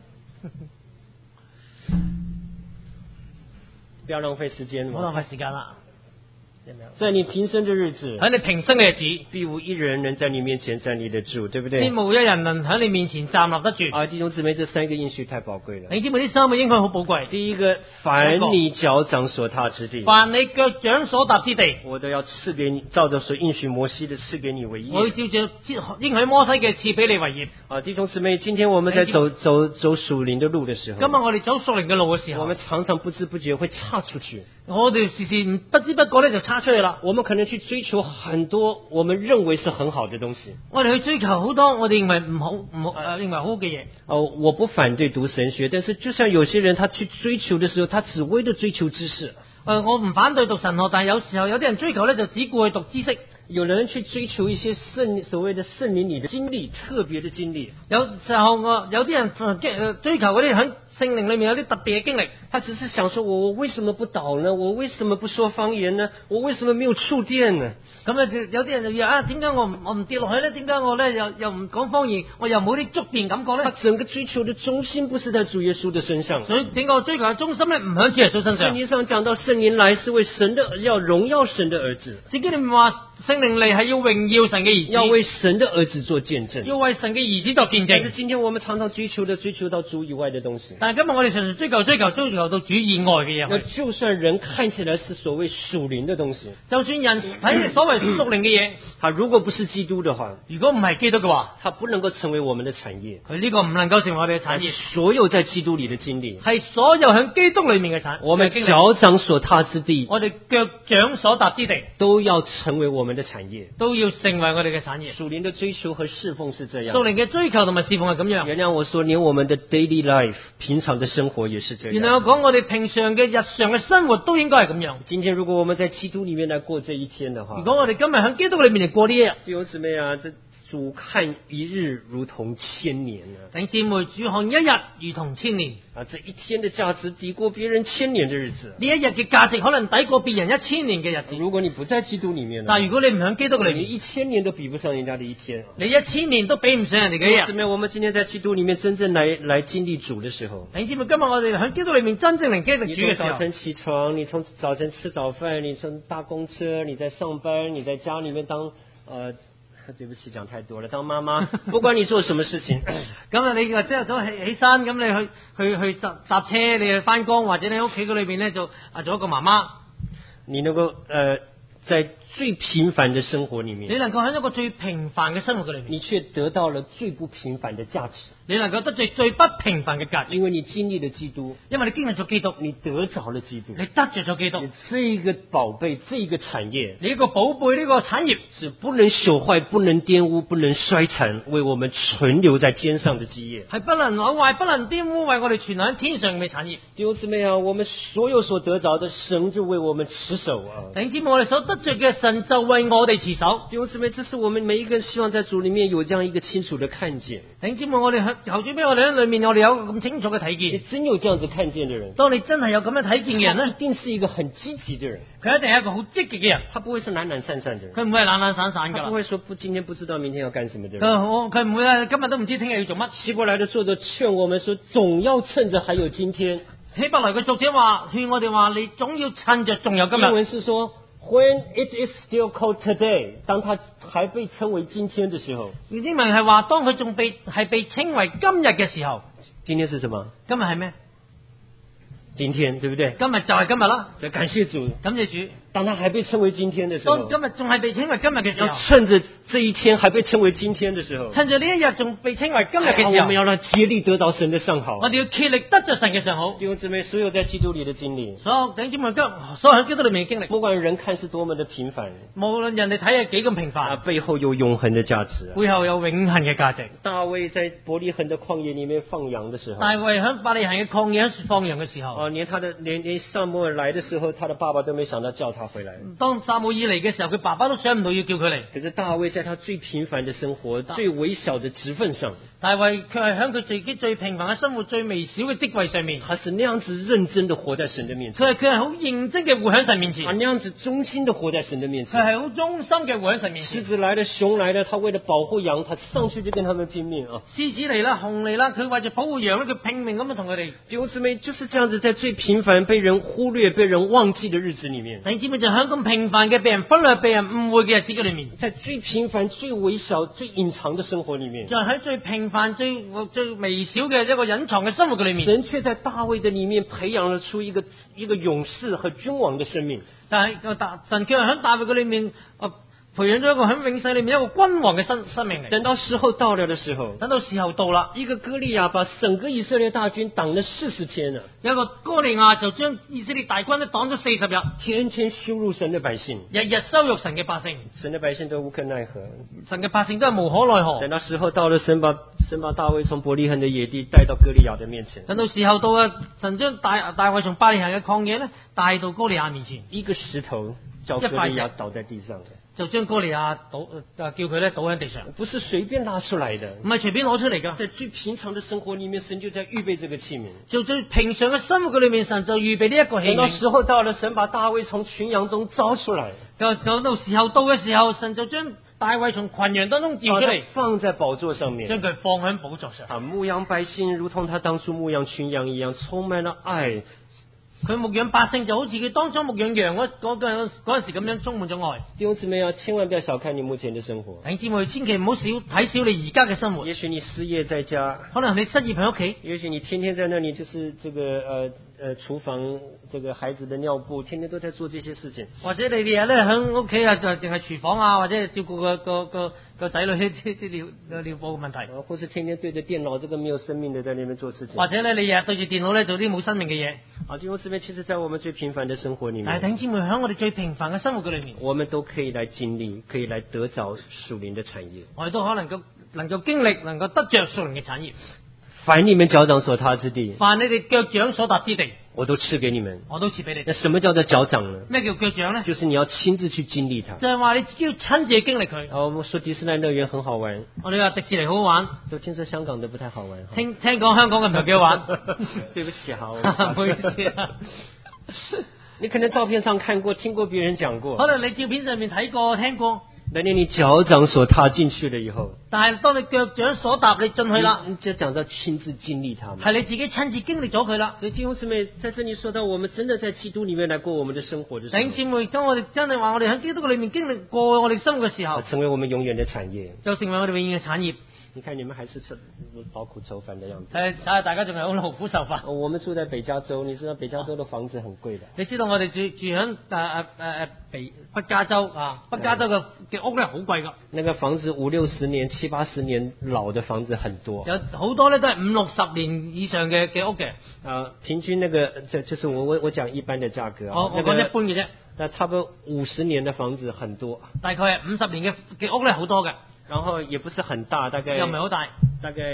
不要浪費時間嘛。 唔好浪費時間啦。 在你平生的日子， 喺你平生嘅日子， 必無一人能在你面前站立得住，對不對？ 必無一人能喺你面前站立得住。 弟兄姊妹，這3個應許太寶貴了。 你知唔知呢3個應許好寶貴？ 第一個，凡你腳掌所踏之地， 凡你腳掌所踏之地， 我都要賜給你，照着所應許摩西的賜給你為業。 我要照着應許摩西嘅賜俾你為業。 弟兄姊妹，今天我們在走屬靈的路的時候， 今日我哋走屬靈嘅路嘅時候， 我們常常不知不覺會岔出去。 我哋時時不知不覺咧就岔出去啦。 我們可能去追求很多我們認為是很好的東西。 我哋去追求好多我哋認為唔好認為好嘅嘢。 我不反對讀神學，但是就像有些人他去追求的時候，他只為了追求知識。 我唔反對讀神學，但係有時候有啲人追求咧就只顧去讀知識。 有人去追求一些所謂的聖靈裏的經歷，特別的經歷。 有時候有啲人追求嗰啲喺聖靈裏面有啲特別嘅經歷， 他只是想說我為什麼不禱呢？我為什麼不說方言呢？我為什麼沒有觸電呢？ 咁有啲人就話點解我唔跌落去咧？點解我咧又唔講方言？我又冇啲觸電感覺咧？ 他整個追求的中心不是在主耶穌的身上， 所以整個追求嘅中心咧唔喺主耶穌身上。 聖經上講到聖靈來是為神的，要榮耀神的兒子。 聖經裏面話聖靈嚟係要榮耀神嘅兒子， 要為神的兒子做見證， 要為神嘅兒子作見證。 但是今天我們常常追求到主以外的東西。 但係今日我哋常常追求到主以外嘅嘢。 那就算人看起來是所謂屬靈的東西， 就算人睇嚟所謂屬靈嘅嘢， 他如果不是基督的話， 如果唔係基督嘅話， 他不能夠成為我們的產業。 佢呢個唔能夠成為我哋嘅產業。 所有在基督裏的經歷， 係所有喺基督裏面嘅產業。 我們腳掌所踏之地， 我哋腳掌所踏之地， 都要成為我們的產業， 都要成為我哋嘅產業。 屬靈的追求和侍奉是這樣， 屬靈嘅追求同埋侍奉係咁樣。 原諒我說，連我們的 daily life 平常的生活也是這樣。 原來我講我哋平常嘅日常嘅生活都應該係咁樣。 今天如果我們在基督裏面來過這一天的話， 如果我哋今日喺基督裏面嚟過呢一日， 弟兄姊妹啊，這主看一日如同千年啊！ 弟兄姊妹，主看一日如同千年啊，这一天的价值抵过別人千年的日子。 呢一日嘅價值可能抵過別人1000年嘅日子。 如果你不在基督裡面， 但如果你唔喺基督裏面， 你1000年都比不上人家的一天。 你1000年都比唔上人哋嘅一日。 姊妹，我們今天在基督裡面真正來經歷主的時候， 弟兄姊妹，今日我哋喺基督裏面真正嚟經歷主嘅時候， 你從早晨起床，你從早晨吃早飯，你從搭公車，你在上班，你在家裡面當對不起，講太多了。當媽媽，不管你做什麼事情， 咁啊，你朝頭早起身，咁你去搭車，你去翻工，或者你喺屋企嗰裏邊咧做一個媽媽， 你能夠在最平凡的生活裡面， 你能夠喺一個最平凡嘅生活嘅裏面， 你卻得到了最不平凡的價值。 你能夠得罪最不平凡嘅價值， 因為你經歷了基督， 因為你經歷咗基督， 你得着了基督， 你得着咗基督， 這個寶貝，這個產業， 你一個寶貝呢個產業是不能朽壞、不能玷污、不能衰殘，為我們存留在天上的基業， 係不能朽壞、不能玷污，為我哋存留喺天上嘅產業。 弟兄姊妹啊，我們所有所得着的，神就為我們持守啊！ 弟兄姊妹，我哋所得着嘅神就為我哋持守。 弟兄姊妹，這是我們每一個人希望在主裡面有這樣一個清楚的看見。 弟兄姊妹，我哋求主俾我哋喺裏面，我哋有咁清楚嘅睇見。 你真有這樣子看見的人， 當你真係有咁樣睇見嘅人呢， 一定是一個很積極的人。 佢一定係一個好積極嘅人， 他不會是懶懶散散的人， 佢唔會係懶懶散散噶啦。 他不會說今天不知道明天要幹什麼的人。 佢唔會啊，今日都唔知聽日要做乜。 希伯來的作者勸我們說，總要趁着還有今天。 希伯來嘅作者話勸我哋話，你總要趁着仲有今日。 英文是說 When it is still called today， 當他還被稱為今天的時候。 英文係話，當佢仲被稱為今日嘅時候。 今天是什麼？ 今日係咩？ 今天，對不對？ 今日就係今日啦。 就感謝主， 感謝主。 當他還被稱為今天的時候， 當今日仲係被稱為今日嘅時候， 要趁着這一天還被稱為今天的時候， 趁着呢一日仲被稱為今日嘅時候， 我們要讓竭力得到神的上好。 我哋要竭力得着神嘅上好。 弟兄姊妹，所有在基督裏的經歷， 所有弟兄姊妹所有喺基督裏面嘅經歷， 不管人看是多麼的平凡， 無論人哋睇係幾咁平凡， 背後有永恆的價值， 背後有永恆嘅價值。 大衛在伯利恆的曠野裏面放羊的時候， 大衛喺伯利恆嘅曠野放羊嘅時候， 連撒母耳來的時候，他的爸爸都沒想到叫他回來。 當撒母耳嚟嘅時候，佢爸爸都想唔到要叫佢嚟。 可是大衛在他最平凡的生活、最微小的職分上， 大衛卻係喺佢自己最平凡嘅生活、最微小嘅職位上面， 他是那樣子認真的活在神的面前。 佢係好認真嘅活喺神面前， 那樣子忠心的活在神的面前。 佢係好忠心嘅活喺神面前。 獅子來了，熊來了，他為了保護羊，他上去就跟他們拼命啊！ 獅子嚟啦，熊嚟啦，佢為咗保護羊咧，佢拼命咁樣同佢哋。 弟兄姊妹就是這樣子，在最平凡、被人忽略、被人忘記的日子裏面， 弟兄姊妹就喺咁平凡嘅被人忽略、被人誤會嘅日子嘅裏面， 在最平凡、最微小、最隱藏的生活裏面， 就喺最平凡、最微小嘅一個隱藏嘅生活嘅裏面， 神卻在大衛的裏面培養了出一個勇士和君王的生命。 但係神卻係喺大衛嘅裏面培養咗一個喺永世裏面一個君王嘅生命嚟。等到時候到了的時候，等到時候到啦，一個歌利亞把整個以色列大軍擋了40天啊！有一個歌利亞就將以色列大軍都擋咗40日，天天羞辱神的百姓，日日羞辱神嘅百姓，神的百姓都無可奈何，神嘅百姓都係無可奈何。等到時候到了，神把大衛從伯利恆的野地帶到歌利亞的面前。等到時候到啊，神將大衛從伯利恆嘅曠野呢帶到歌利亞面前，一個石頭叫歌利亞倒在地上嘅。就將歌利亞叫佢咧倒喺地上，不是隨便拉出來的，唔係隨便攞出嚟噶。在最平常的生活裏面，神就在預備這個器皿。就最平常嘅生活裏面，神就預備呢一個器皿。等到時候到了，神把大衛從群羊中招出來。就到時候到嘅時候，神就將大衛從群羊當中召出嚟，放在寶座上面，將佢放喺寶座上。牧養百姓，如同他當初牧養群羊一樣，充滿了愛。佢牧養百姓就好似佢當初牧養羊嗰陣時咁樣，充滿咗愛。弟兄姊妹啊，千萬不要小看你目前的生活。弟兄姊妹，千祈唔好睇小你而家嘅生活。也許你失業在家，可能你失業喺屋企。也許你天天在那裡就是這個廚房這個孩子的尿布，天天都在做這些事情。或者你哋日咧喺屋企啊，就淨係廚房啊，或者照顧個仔女啲尿布嘅問題。或者天天對着電腦，這個沒有生命的在那邊做事情。或者咧，你日日對住電腦咧做啲冇生命嘅嘢。啊，弟兄姊妹，其實在我們最平凡的生活裡面，弟兄姊妹喺我哋最平凡嘅生活嘅裏面，我們都可以來經歷，可以來得着屬靈的產業。我哋都可能夠經歷，能夠得着屬靈嘅產業。凡你們腳掌所踏之地，凡你哋腳掌所踏之地， 我都賜給你們。 我都賜俾你。 那什麼叫做腳掌呢？ 咩叫腳掌呢？ 就是你要親自去經歷它。 就係話你自己要親自經歷佢。 我們說迪士尼樂園很好玩。 我哋話迪士尼好好玩。 都聽說香港的不太好玩。 聽講香港嘅唔係幾好玩。 對不起，好。 唔好意思啊。 你可能照片上看過，聽過別人講過。 可能你照片上面睇過、聽過。 但係你腳掌所踏進去了以後， 但係當你腳掌所踏你進去啦， 你就講到親自經歷它嘛， 係你自己親自經歷咗佢啦。 所以弟兄姊妹在這裡說到，我們真的在基督裡面來過我們的生活的時候， 弟兄姊妹，當我哋真係話我哋喺基督裡面經歷過我哋生活嘅時候， 成為我們永遠的產業， 就成為我哋永遠嘅產業。 你看你們還是勞苦愁煩的樣子。 睇下大家仲係好勞苦受煩。 我們住在北加州，你知道北加州的房子很貴的。 你知道我哋住喺北加州啊，北加州嘅屋咧好貴噶。 那個房子50-60年、70-80年老的房子很多。 有好多咧都係50-60年以上嘅屋嘅。 平均那個就是我講一般的價格啊。 我講一般嘅啫。 那差不多50年的房子很多。大概係50年嘅屋咧好多嘅。 然後也不是很大，大概又唔係好大， 大概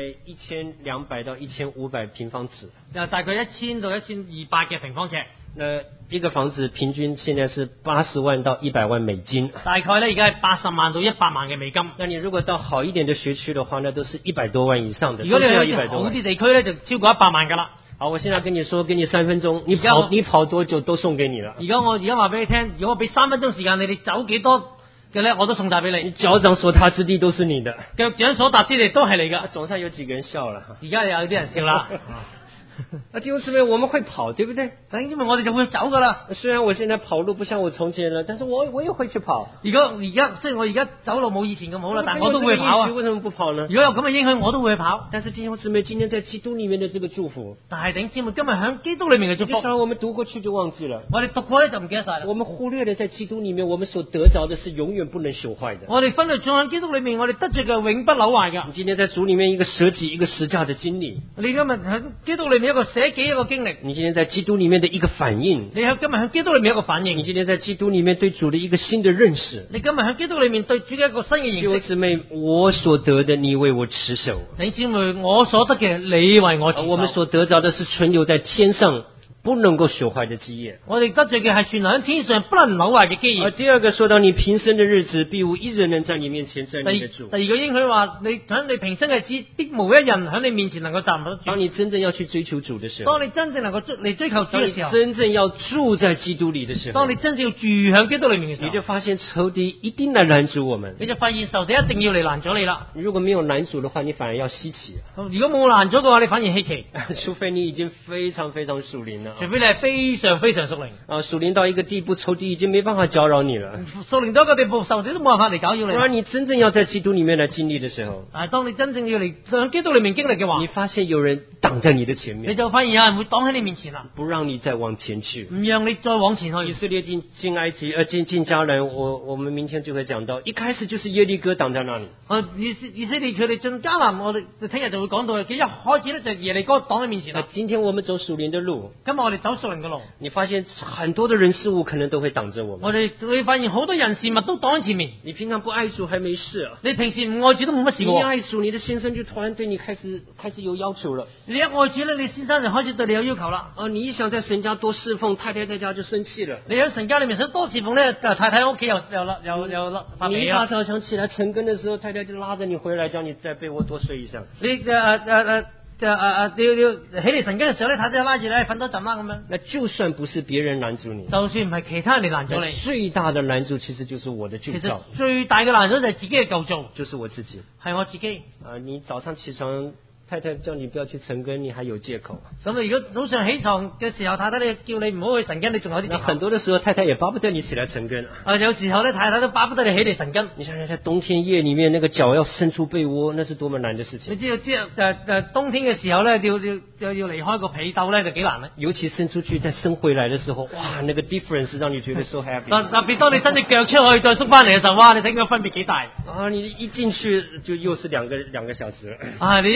1200到1500平方尺， 又大概1000到1200嘅平方尺。 一個房子平均現在是80萬到100萬美金， 大概咧而家係80萬到100萬嘅美金。 那你如果到好一點的學區的話，那都是100多萬以上的。 如果你去好啲地區咧，就超過100萬噶啦。 好，我現在跟你說，給你3分鐘，你跑多久都送給你了。 我而家話俾你聽，如果我俾3分鐘時間你哋走幾多嘅咧，我都送晒俾你。 腳掌所踏之地都是你的， 腳掌所踏之地都係你噶。 總算有幾個人笑了， 而家有啲人笑啦。 弟兄姊妹，我們會跑，對不對？ 因為我哋就會走噶啦。 雖然我現在跑路不像我從前了，但是我也會去跑。 而家雖然我而家走路冇以前咁好啦，但我都會跑啊。 為什麼不跑呢？ 如果有咁嘅應許，我都會去跑。 但是弟兄姊妹，今天在基督裏面的這個祝福， 但係弟兄姊妹今日喺基督裏面嘅祝福， 我們讀過去就忘記了。 我哋讀過咧就唔記得晒啦。 我們忽略了在基督裏面，我們所得着的是永遠不能朽壞的。 我哋分類咗喺基督裏面，我哋得着嘅永不朽壞噶。 你今天在主裏面一個捨己、一個實價的經歷， 你今日喺基督裏面一個捨己一個經歷， 你今天在基督裏面的一個反應， 你喺今日喺基督裏面一個反應， 你今天在基督裏面對主的一個新的認識， 你今日喺基督裏面對主嘅一個新嘅認識。弟兄姊妹，我所得的你為我持守， 弟兄姊妹，我所得嘅你為我持守。 我們所得着的是存留在天上不能夠朽壞的基業， 我哋得着嘅係存留喺天上不能朽壞嘅基業。 第二個說到你平生的日子，必無一人能在你面前站立得住。 第二個應許話，你喺你平生嘅日子，必無一人喺你面前能夠站得住。 當你真正要去追求主的時候， 當你真正能夠嚟追求主嘅時候， 真正要住在基督裏的時候， 當你真正要住喺基督裏面嘅時候， 你就發現仇敵一定來攔阻我們， 你就發現仇敵一定要嚟攔阻你啦。 如果沒有攔阻的話，你反而要稀奇。 如果冇攔阻嘅話，你反而稀奇。 除非你已經非常非常屬靈了， 除非你係非常非常屬靈屬靈到一個地步，仇敵已經沒辦法攪擾你了。 屬靈到一個地步，仇敵都冇辦法嚟攪擾你。 不然你真正要在基督裏面來經歷的時候， 當你真正要嚟喺基督裏面經歷嘅話， 你發現有人擋在你的前面， 你就發現有人會擋喺你面前啦， 不讓你再往前去， 唔讓你再往前去。 以色列進埃及，進迦南，我們明天就會講到，一開始就是耶利哥擋在那裏。 以色列佢哋進迦南，我哋聽日就會講到，佢一開始咧就耶利哥擋喺面前啦。 今天我們走屬靈的路， 今日我哋走屬靈嘅路， 你發現很多的人事物可能都會擋着我們。 我哋會發現好多人事物都擋喺前面。 你平常不愛主還沒事， 你平時唔愛主都冇乜事。 你一愛主，你的先生就突然對你開始有要求了。 你一愛主咧，你先生就開始對你有要求啦。 你一想在神家多侍奉，太太在家就生氣了。 你喺神家裏面想多侍奉咧，太太喺屋企又發脾氣啦。 你一大早上起來晨更的時候，太太就拉着你回來，叫你在被窩多睡一下。 你你要起嚟晨更嘅時候咧，太太拉住你瞓多陣啦咁樣。 那就算不是別人攔住你， 就算唔係其他人嚟攔住你， 最大的攔阻其實就是我的舊造。 其實最大嘅攔阻就係自己嘅舊造， 就是我自己， 係我自己。 你早上起床，太太叫你不要去晨更，你還有借口。 咁如果早上起床嘅時候，太太你叫你唔好去晨更，你仲有啲借口。 很多的時候，太太也巴不得你起來晨更。 有時候咧，太太都巴不得你起嚟晨更。 你想想在冬天夜裏面，那個腳要伸出被窩，那是多麼難的事情。 你知道冬天嘅時候咧，要離開個被竇咧，就幾難咧。 尤其伸出去再伸回來的時候，哇，那個 difference 讓你覺得 so happy。 特別當你伸隻腳出去再縮翻嚟嘅時候，哇，你睇個分別幾大。 你一進去就又是兩個小時。 你一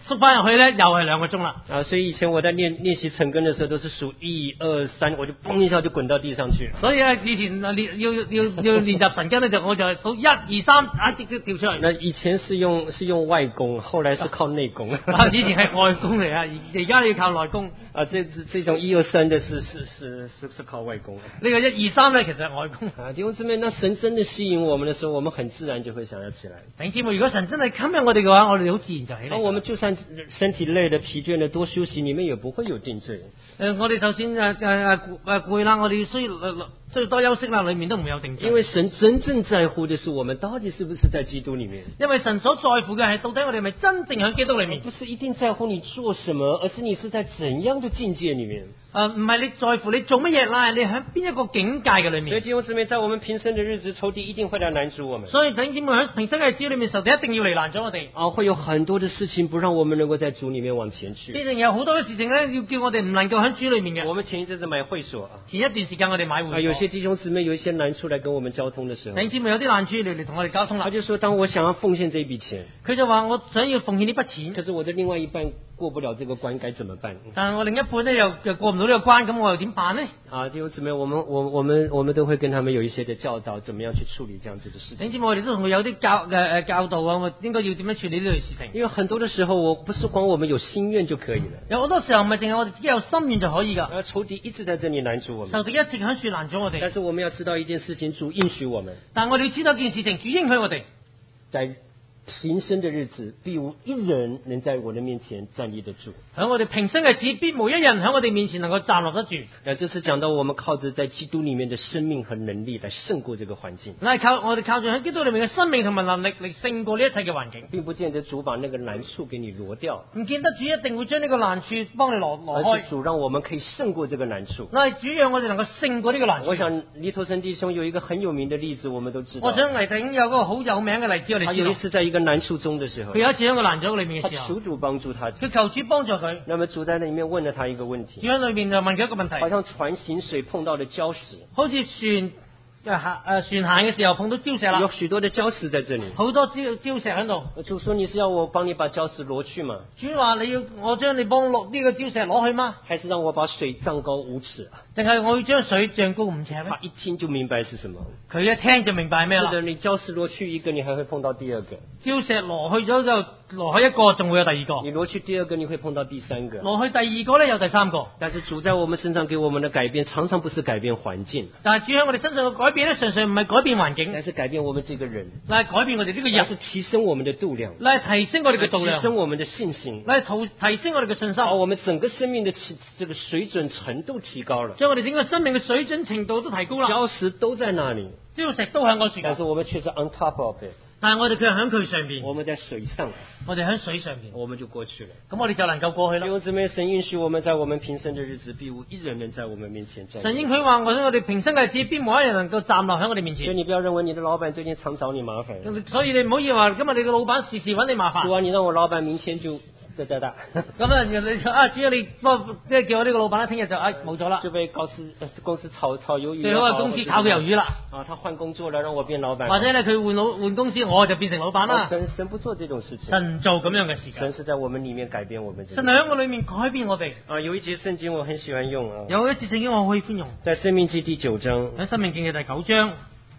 縮翻入去咧，又係2個鐘啦。 所以以前我在練習晨更的時候，都是數1、2、3，我就嘣一下就滾到地上去。 所以以前要練習晨更咧，我就係數1、2、3，直接跳出嚟。 那以前是用外功，後來是靠內功。 以前係外功嚟啊，而家要靠內功。 這種1、2、3的是靠外功。 呢個1、2、3咧，其實係外功。 弟兄姊妹，那神真的吸引我們的時候，我們很自然就會想要起來。 弟兄姊妹，如果神真係吸引我哋嘅話，我哋好自然就起嚟。 我們就算身體累的、疲倦的，多休息，你們也不會有定罪。 我哋就算攰啦，我哋需要多休息啦，裏面都唔會有定罪。 因為神真正在乎的是我們到底是不是在基督裏面。 因為神所在乎嘅係到底我哋係咪真正喺基督裏面， 不是一定在乎你做什麼，而是你是在怎樣的境界裏面。 唔係你在乎你做乜嘢啦，你喺邊一個境界嘅裏面。 所以弟兄姊妹，在我們平生的日子，仇敵一定會來攔阻我們。 所以弟兄姊妹喺平生嘅日子裏面，仇敵一定要嚟攔阻我哋。 會有很多的事情不讓我們能夠在主裏面往前去。 必定有好多嘅事情咧，要叫我哋唔能夠喺主裏面嘅。 我們前一陣子買會所前一段時間我哋買會所。 有些弟兄姊妹有一些難處來跟我們交通的時候， 弟兄姊妹有啲難處嚟同我哋交通啦。 他就說：當我想要奉獻這筆錢， 佢就話我想要奉獻呢筆錢， 可是我的另外一半過不了這個關，該怎麼辦？ 但係我另一半咧又過唔到呢個關，咁我又點辦呢？ 弟兄姊妹，我們都會跟他們有一些的教導，怎麼樣去處理這樣子的事情。 弟兄姊妹，我哋都同佢有啲教導啊，我應該要點樣處理呢類事情？ 因為很多的時候，我不是光我們有心願就可以了。 有好多時候唔係淨係我哋自己有心願就可以噶。 仇敵一直在這裏攔阻我們， 仇敵一直喺處攔阻我哋。 但是我們要知道一件事情，主應許我們。 但我哋要知道一件事情，主應許我哋。 在平生的日子，必無一人能在我的面前站立得住。 喺我哋平生嘅日子，必無一人喺我哋面前能夠站立得住。 這是講到我們靠着在基督裏面的生命和能力來勝過這個環境。 我哋靠住喺基督裏面嘅生命同埋能力嚟勝過呢一切嘅環境。 並不見得主把那個難處給你挪掉， 唔見得主一定會將呢個難處幫你挪開。 而是主讓我們可以勝過這個難處。 那係主讓我哋能夠勝過呢個難處。 我想黎頭生弟兄有一個很有名的例子，我們都知道。 我想黎弟兄有個好有名嘅例子，我哋知道。 他有一次在一個難處中的時候， 佢有一次喺個難處裏面嘅時候， 他求主幫助他， 佢求主幫助佢。 那麼主在那裏面問了他一個問題， 主喺裏面就問佢一個問題， 好像船行水碰到了礁石， 好似船行嘅時候碰到礁石啦， 有許多的礁石在這裏， 好多礁石喺度。 主說：你是要我幫你把礁石挪去嗎？ 主話：你要我將你幫落呢個礁石攞去嗎？ 還是讓我把水漲高5尺？ 定係我要將水漲高5尺咧？ 他一聽就明白是什麼， 佢一聽就明白咩啦？ 是的，你礁石挪去一個，你還會碰到第二個； 礁石挪去咗就挪去一個，仲會有第二個。 你挪去第二個，你會碰到第三個； 挪去第二個咧，有第三個。 但是主在我們身上給我們的改變，常常不是改變環境， 但係主喺我哋身上嘅改變咧，常常唔係改變環境， 乃是改變我們這個人， 乃係改變我哋呢個人， 是提升我們的度量， 乃係提升我哋嘅度量， 提升我們的信心， 乃係提升我哋嘅信心， 把我們整個生命的這個水準程度提高了， 將我哋整個生命嘅水準程度都提高啦。 礁石都在那裏， 礁石都喺我處， 但是我們卻是 on top of it。 但係我哋卻喺佢上邊， 我們在水上， 我哋喺水上邊， 我們就過去了。 咁我哋就能夠過去啦。 弟兄姊妹，神應許我們在我們平生的日子，必無一人能在我們面前站立。 神應許話：我哋平生嘅日子，必冇一人能夠站立喺我哋面前。 所以你不要認為你的老闆最近常找你麻煩。 所以你唔好以為話今日你嘅老闆時時揾你麻煩。 主啊，你讓我老闆明天就咁啊，你主要你即係叫我呢個老闆聽日就冇咗啦。 就被公司炒魷魚。 最好係公司炒佢魷魚啦。 啊，他換工作了，讓我變老闆。 或者咧佢換公司，我就變成老闆啦。 神不做這種事情。 神做咁樣嘅事情。 神是在我們裏面改變我們。 神喺我裏面改變我哋。 啊，有一節聖經我很喜歡用啊。 有一節聖經我可以歡用。 在申命記第9章。 喺申命記嘅第9章。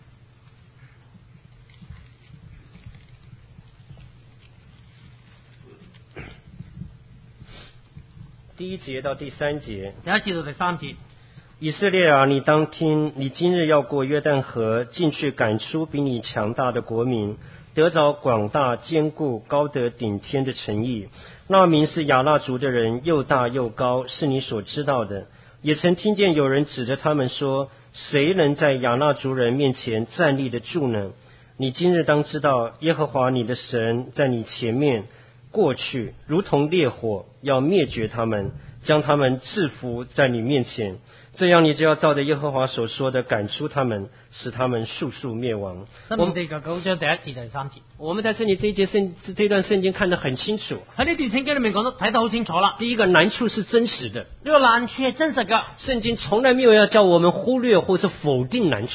第1節到第3節。 第1節到第3節。 以色列啊，你當聽，你今日要過約旦河，進去趕出比你強大的國民，得着廣大堅固高得頂天的城邑。那民是亞衲族的人，又大又高，是你所知道的。也曾聽見有人指着他們說，誰能在亞衲族人面前站立得住呢？你今日當知道，耶和華你的神在你前面過去，如同烈火，要滅絕他們，將他們制服在你面前。這樣你就要照着耶和華所說的趕出他們，使他們速速滅亡。 申命記9章第1節第3節。 我們在這裏這段聖經看得很清楚。 喺呢段聖經裏面講得睇得好清楚啦。 第一個難處是真實的， 呢個難處係真實噶。 聖經從來沒有要叫我們忽略或是否定難處。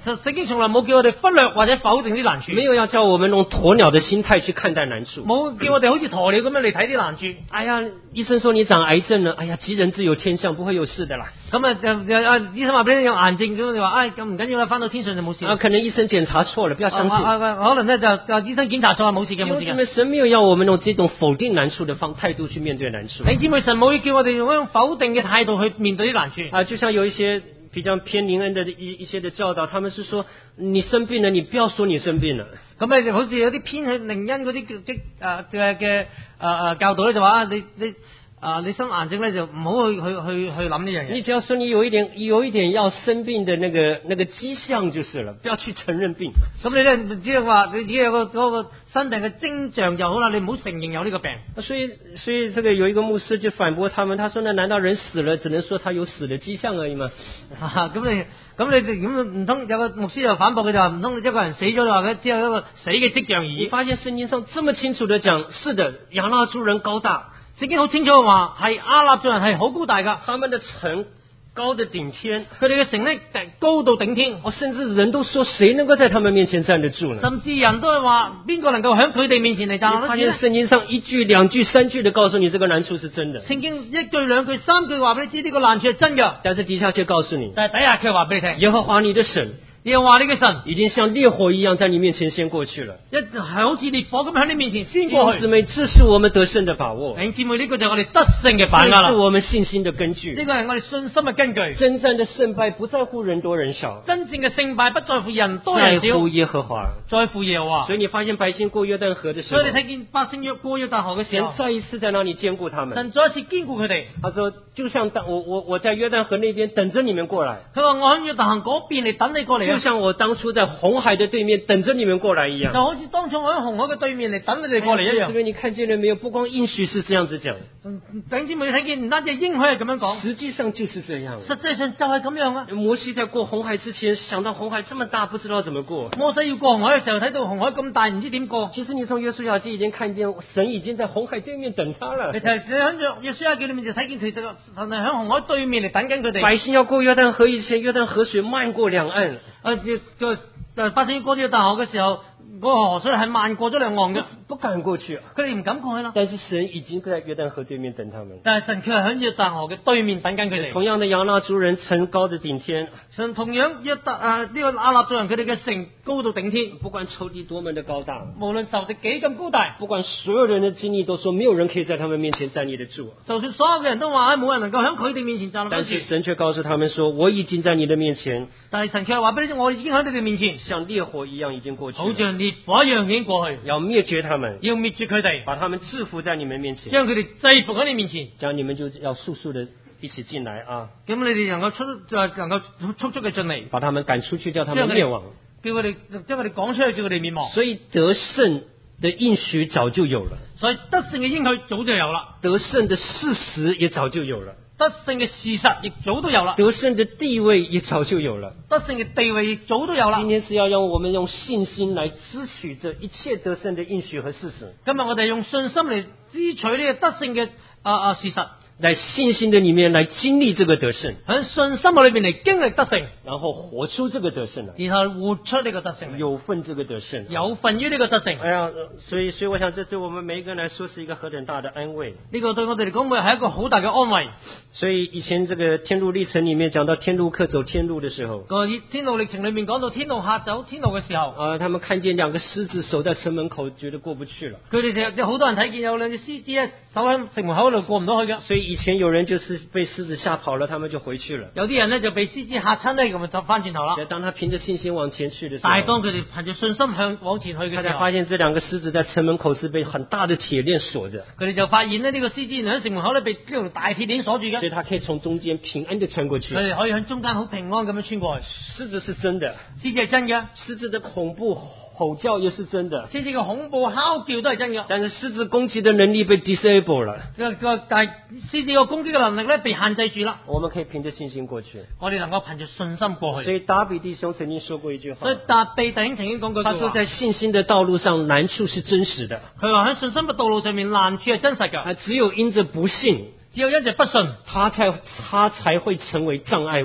聖經從來冇叫我哋忽略或者否定啲難處， 沒有要叫我們用鴕鳥的心態去看待難處， 冇叫我哋好似鴕鳥咁樣嚟睇啲難處。 哎呀，醫生說你長癌症了，哎呀，吉人自有天相，不會有事的啦。 咁醫生話俾你有癌症，咁你話咁唔緊要啦，翻到天上就冇事。 可能醫生檢查錯了，不要相信。 可能咧就醫生檢查錯冇事嘅，冇事嘅。 因為神沒有要我們用這種否定難處的態度去面對難處。 你知唔知神冇叫我哋用一種否定嘅態度去面對啲難處？ 就像有一些比較偏靈恩的一些的教導，他們是說你生病了，你不要說你生病了。 咁你好似有啲偏向靈恩嗰啲嘅教導咧，就話你生癌症咧就唔好去諗呢樣嘢。你只要說你有一點要生病的那個跡象就是了，不要去承認病。咁你咧只係話你只有嗰個生病嘅徵象就好啦，你唔好承認有呢個病。所以這個有一個牧師就反駁他們，他說呢，難道人死了只能說他有死的跡象而已嗎？咁唔通有個牧師就反駁佢就話唔通一個人死咗就話佢只有一個死嘅跡象而已？你發現聖經上這麼清楚地講，是的，亞衲族人高大。 聖經好清楚話係亞衲族人係好高大噶， 他們的城高的頂天， 佢哋嘅城咧高到頂天， 甚至人都說誰能夠在他們面前站得住呢？ 甚至人都係話邊個能夠喺佢哋面前嚟站得住？ 你發現聖經上一句兩句三句的告訴你這個難處是真的， 聖經一句兩句三句話俾你知呢個難處係真嘅， 但是底下卻告訴你， 但係底下卻話俾你聽， 耶和華你的神。 又話你嘅神已經像烈火一樣在你面前先過去了， 係好似烈火咁喺你面前先過去。 姊妹，這是我們得勝的把握。 姊妹，呢個就係我哋得勝嘅把握啦。 這是我們信心的根據。 呢個係我哋信心嘅根據。 真正的勝敗不在乎人多人少， 真正嘅勝敗不在乎人多人少， 在乎耶和華， 在乎耶和華。 所以你發現百姓過約旦河的時候， 所以你睇見百姓過約旦河嘅時候， 神再一次在那裏堅固他們。 神再一次堅固佢哋。 他說：就像我在約旦河那邊等着你們過來。 佢話我喺約旦河嗰邊嚟等你過嚟。 就像我當初在紅海的對面等着你們過來一樣， 就好似當初我喺紅海嘅對面嚟等你哋過嚟一樣。 這邊你看見了沒有？不光應許是這樣子講， 弟兄姊妹，你睇見唔單止應許係咁樣講， 實際上就是這樣。 實際上就係咁樣啊！ 摩西在過紅海之前，想到紅海這麼大，不知道怎麼過。 摩西要過紅海嘅時候，睇到紅海咁大，唔知點過。 其實你從約書亞記已經看見神已經在紅海對面等他了。 你喺約書亞記裏面就睇見佢哋神係喺紅海對面嚟等緊佢哋。 百姓要過約旦河以前，約旦河水漫過兩岸。 百姓過咗大河嘅時候，嗰個河水係漫過咗兩岸嘅， 不敢過去， 佢哋唔敢過去啦。 但是神已經在約旦河對面等他們。 但係神卻係喺約旦河嘅對面等緊佢哋。 同樣的，亞衲族人城高的頂天， 同樣約旦呢個亞衲族人佢哋嘅城高到頂天， 不管仇敵多麼的高大， 無論仇敵幾咁高大， 不管所有人的經歷都說沒有人可以在他們面前站立得住， 就算所有嘅人都話冇人能夠喺佢哋面前站立得住， 但是神卻告訴他們說：我已經在你的面前。 但係神卻話俾你知，我已經喺你哋面前， 像烈火一樣已經過去， 好像烈火一樣已經過去， 要滅絕他們， 要滅絕佢哋， 把他們制服在你們面前， 將佢哋制服喺你面前， 這樣你們就要速速的一起進來啊！ 咁你哋能夠速速嘅進嚟， 把他們趕出去，叫他們滅亡， 叫佢哋將佢哋趕出去，叫佢哋滅亡。 所以得勝的應許早就有了， 所以得勝嘅應許早就有啦， 得勝的事實也早就有了。 得勝嘅事實亦早都有啦， 得勝的地位也早就有了， 得勝嘅地位亦早都有啦。 今天是要讓我們用信心來支取這一切得勝的應許和事實。 今日我哋用信心嚟支取呢個得勝嘅事實， 在信心的裏面來經歷這個得勝， 喺信心嘅裏面嚟經歷得勝， 然後活出這個得勝， 然後活出呢個得勝， 有份這個得勝， 有份於呢個得勝。 哎呀，所以我想這對我們每一個人來說是一個何等大的安慰。 呢個對我哋嚟講會係一個好大嘅安慰。 所以以前這個天路歷程裏面講到天路客走天路的時候， 個天路歷程裏面講到天路客走天路嘅時候， 他們看見兩個獅子守在城門口，覺得過不去了。 佢哋有好多人睇見有兩隻獅子咧守喺城門口度過唔到去嘅。 所以以前有人就是被獅子嚇跑了，他們就回去了。 有啲人呢就被獅子嚇親咧，咁就翻轉頭啦。 當他憑着信心往前去的時候， 但係當佢哋憑着信心往前去嘅時候， 他才發現這兩個獅子在城門口是被很大的鐵鏈鎖着。 佢哋就發現呢個獅子喺城門口咧被呢條大鐵鏈鎖住嘅， 所以他可以從中間平安地穿過去。 佢哋可以喺中間好平安咁樣穿過去。 獅子是真的， 獅子係真嘅， 獅子的恐怖吼叫也是真的， 獅子嘅恐怖嚎叫都係真嘅。 但是獅子攻擊的能力被 disable 了。 但係獅子嘅攻擊嘅能力咧被限制住啦。 我們可以憑着信心過去， 我哋能夠憑着信心過去。 所以達比弟兄曾經說過一句話， 所以達比弟兄曾經講過一句話， 他說在信心的道路上難處是真實的。 佢話喺信心嘅道路上面難處係真實嘅， 只有因着不信， 只有因着不信， 他才會成為障礙物。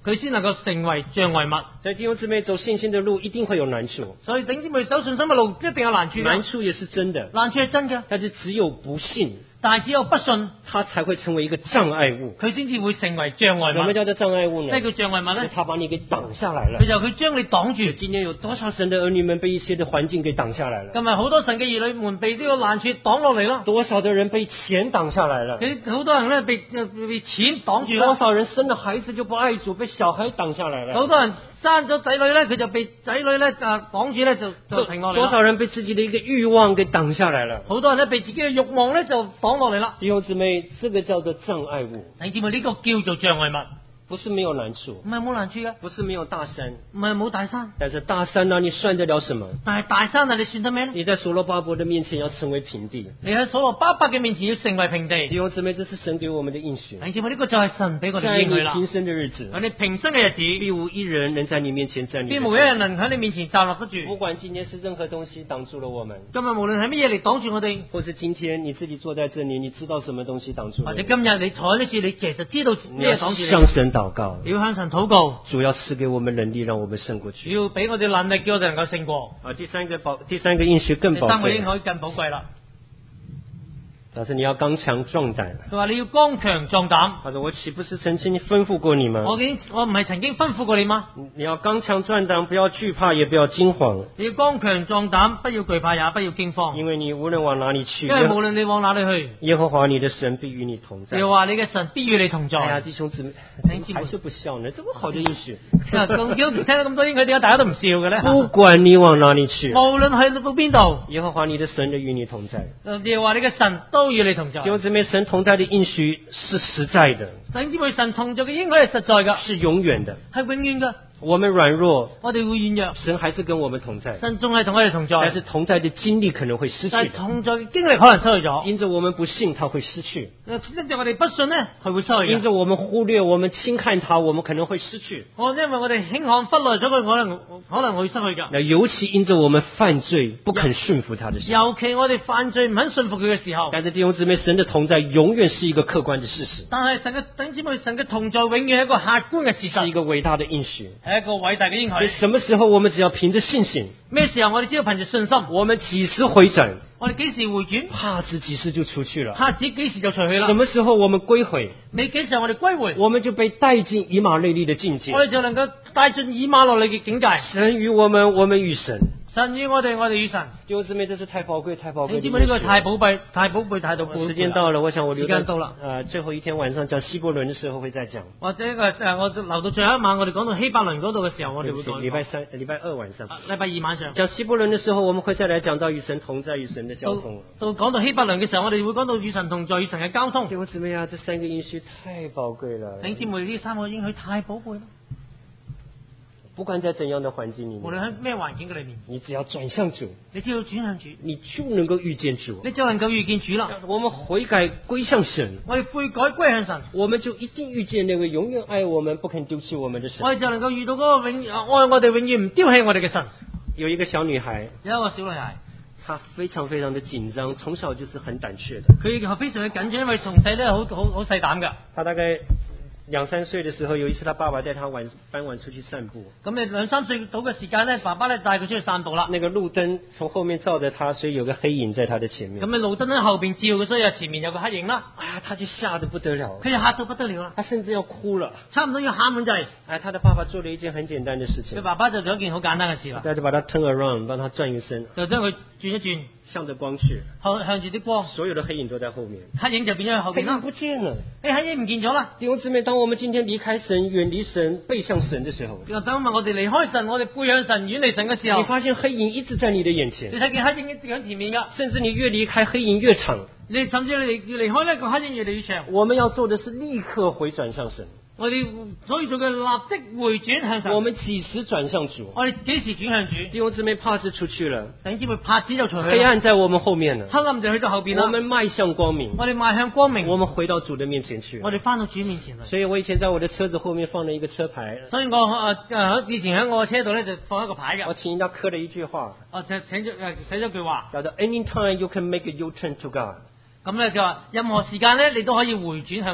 佢先能夠成為障礙物。 所以弟兄姊妹走信心的路一定會有難處， 所以弟兄姊妹走信心嘅路一定有難處。 難處也是真的， 難處係真嘅， 但是只有不信， 但係只有不信， 它才會成為一個障礙物。 佢先至會成為障礙物。 什麼叫做障礙物呢？ 咩叫障礙物呢？ 他把你給擋下來了。 佢將你擋住。 今天有多少神的兒女們被一些的環境給擋下來了？ 今日好多神嘅兒女們被呢個難處擋落嚟啦。 多少的人被錢擋下來了？ 好多人咧被錢擋住啦。 多少人生了孩子就不愛主，被小孩擋下來了？ 好多人生咗仔女咧，佢就被仔女咧擋住咧，就停落嚟。 多少人被自己的一個慾望給擋下來了？ 好多人咧被自己嘅慾望咧就擋落嚟啦。 弟兄姊妹，這個叫做障礙物。 弟兄姊妹，呢個叫做障礙物。 不是沒有難處， 唔係冇難處嘅， 不是沒有大山， 唔係冇大山。 但是大山呢，你算得了什麼？ 但係大山啊，你算得咩呢？ 你在所羅巴伯的面前要成為平地， 你喺所羅巴伯嘅面前要成為平地。 弟兄姊妹，這是神給我們的應許。 弟兄姊妹，呢個就係神俾我哋應許啦。 在你平生的日子， 你平生嘅日子， 必無一人能在你面前站立， 必無一人能喺你面前站立得住。 不管今天是任何東西擋住了我們， 今日無論係乜嘢嚟擋住我哋， 或是今天你自己坐在這裡，你知道什麼東西擋住了， 或者今日你坐喺呢處，你其實知道咩擋住你， 向神禱告， 你要向神禱告， 主要賜給我們能力，讓我們勝過去。 要俾我哋能力，叫我哋能夠勝過。 第三個應許更寶貴。 第三個應許更寶貴啦。 但是你要剛強壯膽。 佢話你要剛強壯膽。 他說我豈不是曾經吩咐過你嗎？ 我唔係曾經吩咐過你嗎？ 你要剛強壯膽，不要懼怕，也不要驚慌。 你要剛強壯膽，不要懼怕，也不要驚慌。 因為你無論往哪裡去， 因為無論你往哪裡去， 耶和華你的神必與你同在。 又話你嘅神必與你同在。 哎呀，弟兄姊妹，還是不笑呢？這麼好的應許。 聽到咁多應許，點解大家都唔笑嘅呢？ 不管你往哪裡去， 無論去到邊度， 耶和華你的神都與你同在。 又話你嘅神都與你同在。 弟兄姊妹，神同在的應許是實在的。 弟兄姊妹，神同在嘅應許係實在嘅， 是永遠的， 係永遠嘅。 我們軟弱， 我哋會軟弱， 神還是跟我們同在。 神仲係同我哋同在， 但是同在的經歷可能會失去。 但係同在嘅經歷可能失去咗， 因着我們不信，他會失去。 因着我哋不信呢，佢會失去。 因着我們忽略，我們輕看他，我們可能會失去。 因為我哋輕看忽略咗佢，可能會失去噶。 那尤其因着我們犯罪，不肯順服他的時候， 尤其我哋犯罪唔肯順服佢嘅時候。 但是弟兄姊妹，神的同在永遠是一個客觀的事實。 但係弟兄姊妹，神嘅同在永遠係一個客觀嘅事實， 是一個偉大的應許， 係一個偉大嘅應許。 什麼時候我們只要憑着信心？ 咩時候我哋只要憑着信心？ 我們幾時回轉？ 我哋幾時回轉？ 帕子幾時就出去了？ 帕子幾時就除去啦？ 什麼時候我們歸回？ 你幾時我哋歸回？ 我們就被帶進以馬內利的境界。 我哋就能夠帶進以馬內利嘅境界。 神與我們，我們與神。 神與我哋，我哋與神。 弟兄姊妹，這是太寶貴，太寶貴。 你知唔知呢個太寶貴，太寶貴，太到寶貴。 時間到了，我想我時間到啦。 最後一天晚上講希伯倫的時候會再講。 或者我留到最後一晚，我哋講到希伯倫嗰度嘅時候，我哋會講。 禮拜二晚上。 禮拜二晚上。 講希伯倫的時候，我們會再來講到與神同在、與神的交通。 到講到希伯倫嘅時候，我哋會講到與神同在、與神嘅交通。 弟兄姊妹啊，這三個應許太寶貴了。 弟兄姊妹，呢三個應許太寶貴啦。 不管在怎樣的環境裏面， 無論喺咩環境嘅裏面， 你只要轉向主， 你只要轉向主， 你就能夠遇見主， 你就能夠遇見主啦。 我們悔改歸向神， 我哋悔改歸向神， 我們就一定遇見那位永遠愛我們、不肯丟棄我們的神。 我哋就能夠遇到嗰個愛我哋、永遠唔丟棄我哋嘅神。 有一個小女孩， 有一個小女孩， 她非常非常的緊張，從小就是很膽怯的。 佢非常嘅緊張，因為從細咧好細膽噶。 她大概2-3歲的時候，有一次他爸爸帶他傍晚出去散步。 咁你2-3歲到嘅時間咧，爸爸咧帶佢出去散步啦。 那個路燈從後面照着他，所以有個黑影在他的前面。 咁你路燈喺後邊照嘅，所以前面有個黑影啦。 啊，他就嚇得不得了， 佢就嚇到不得了啦， 他甚至要哭了， 差唔多要喊滿滯。 他的爸爸做了一件很簡單的事情。 佢爸爸就做一件好簡單嘅事啦， 他就把他 turn around，幫他轉一身， 就將佢轉一轉， 向着光去， 向住啲光， 所有的黑影都在後面， 黑影就變咗喺後邊啦， 黑影不見了， 黑影唔見咗啦。 弟兄姊妹，當我們今天離開神、遠離神、背向神的時候， 等我哋離開神，我哋背向神、遠離神嘅時候， 你發現黑影一直在你的眼前， 你睇見黑影一直喺前面噶， 甚至你越離開黑影越長， 你甚至你越離開呢個黑影越嚟越長。 我們要做的是立刻回轉向神。 我哋所以做嘅立即回轉向神。 我們幾時轉向主？ 我哋幾時轉向主？ 弟兄姊妹，帕子出去了， 弟兄姊妹，帕子就出去了， 黑暗在我們後面了， 黑暗就去到後邊啦。 我們邁向光明， 我哋邁向光明， 我們回到主的面前去， 我哋翻到主面前嚟。 所以我以前在我的車子後面放了一個車牌， 所以我以前喺我嘅車度咧就放一個牌嘅。 我請人家刻了一句話， 就寫咗句話， 叫做 Anytime you can make a U-turn to God。 咁咧就話任何時間咧你都可以回轉向神。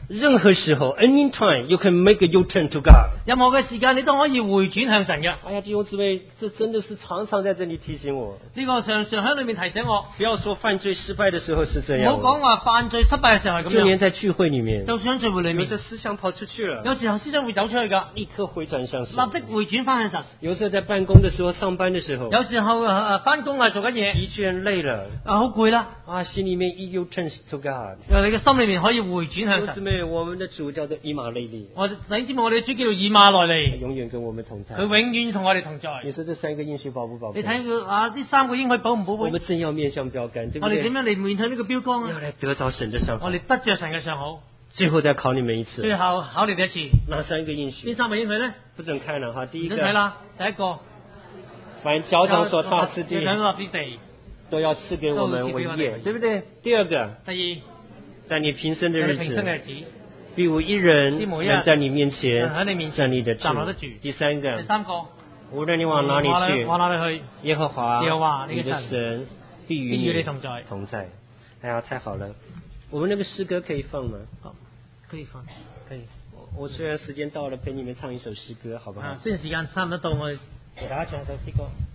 任何時候 anytime you can make a U-turn to God。 任何嘅時間你都可以回轉向神嘅。 哎呀，弟兄姊妹，這真的是常常在這裡提醒我。 呢個常常喺裏面提醒我， 不要說犯罪失敗的時候是這樣。 唔好講話犯罪失敗嘅時候係咁樣。 就連在聚會裡面， 就算聚會裡面， 有時候思想跑出去了， 有時候思想會走出去㗎， 立刻回轉向神， 立即回轉翻向神。 有時候在辦公的時候、上班的時候， 有時候翻工啊做緊嘢， 疲倦累了， 好攰啦， 心裡面一 U-turn to God。 你嘅心裡面可以回轉向神。 弟兄姊妹，我們的主叫做以馬內利。 我你知唔知我哋主叫做以馬內利？ 永遠跟我們同在。 佢永遠同我哋同在。 你說這三個應許寶不寶貝？ 你睇佢呢三個應許寶唔寶貝？ 我們正要面向標杆，對不對？ 我哋點樣嚟面向呢個標杆啊？ 要來得到神的上好。 我哋得着神嘅上好。 最後再考你們一次。 最後考你哋一次。 哪三個應許？ 邊三個應許呢？ 不准看了哈，第一個。 唔准睇啦，第一個。 凡腳掌所踏之地， 都要賜給我們為業，對不對？第二個。 第二， 在你平生的日子，必無一人能在你面前站立得住。第三個。無論你往哪裏去，耶和華你的神必與你同在。哎呀，太好了！我們那個詩歌可以放嗎？ 好，可以放，可以。 我雖然時間到了，陪你們唱一首詩歌，好不好？ 雖然時間差唔多到，我哋給大家唱一首詩歌。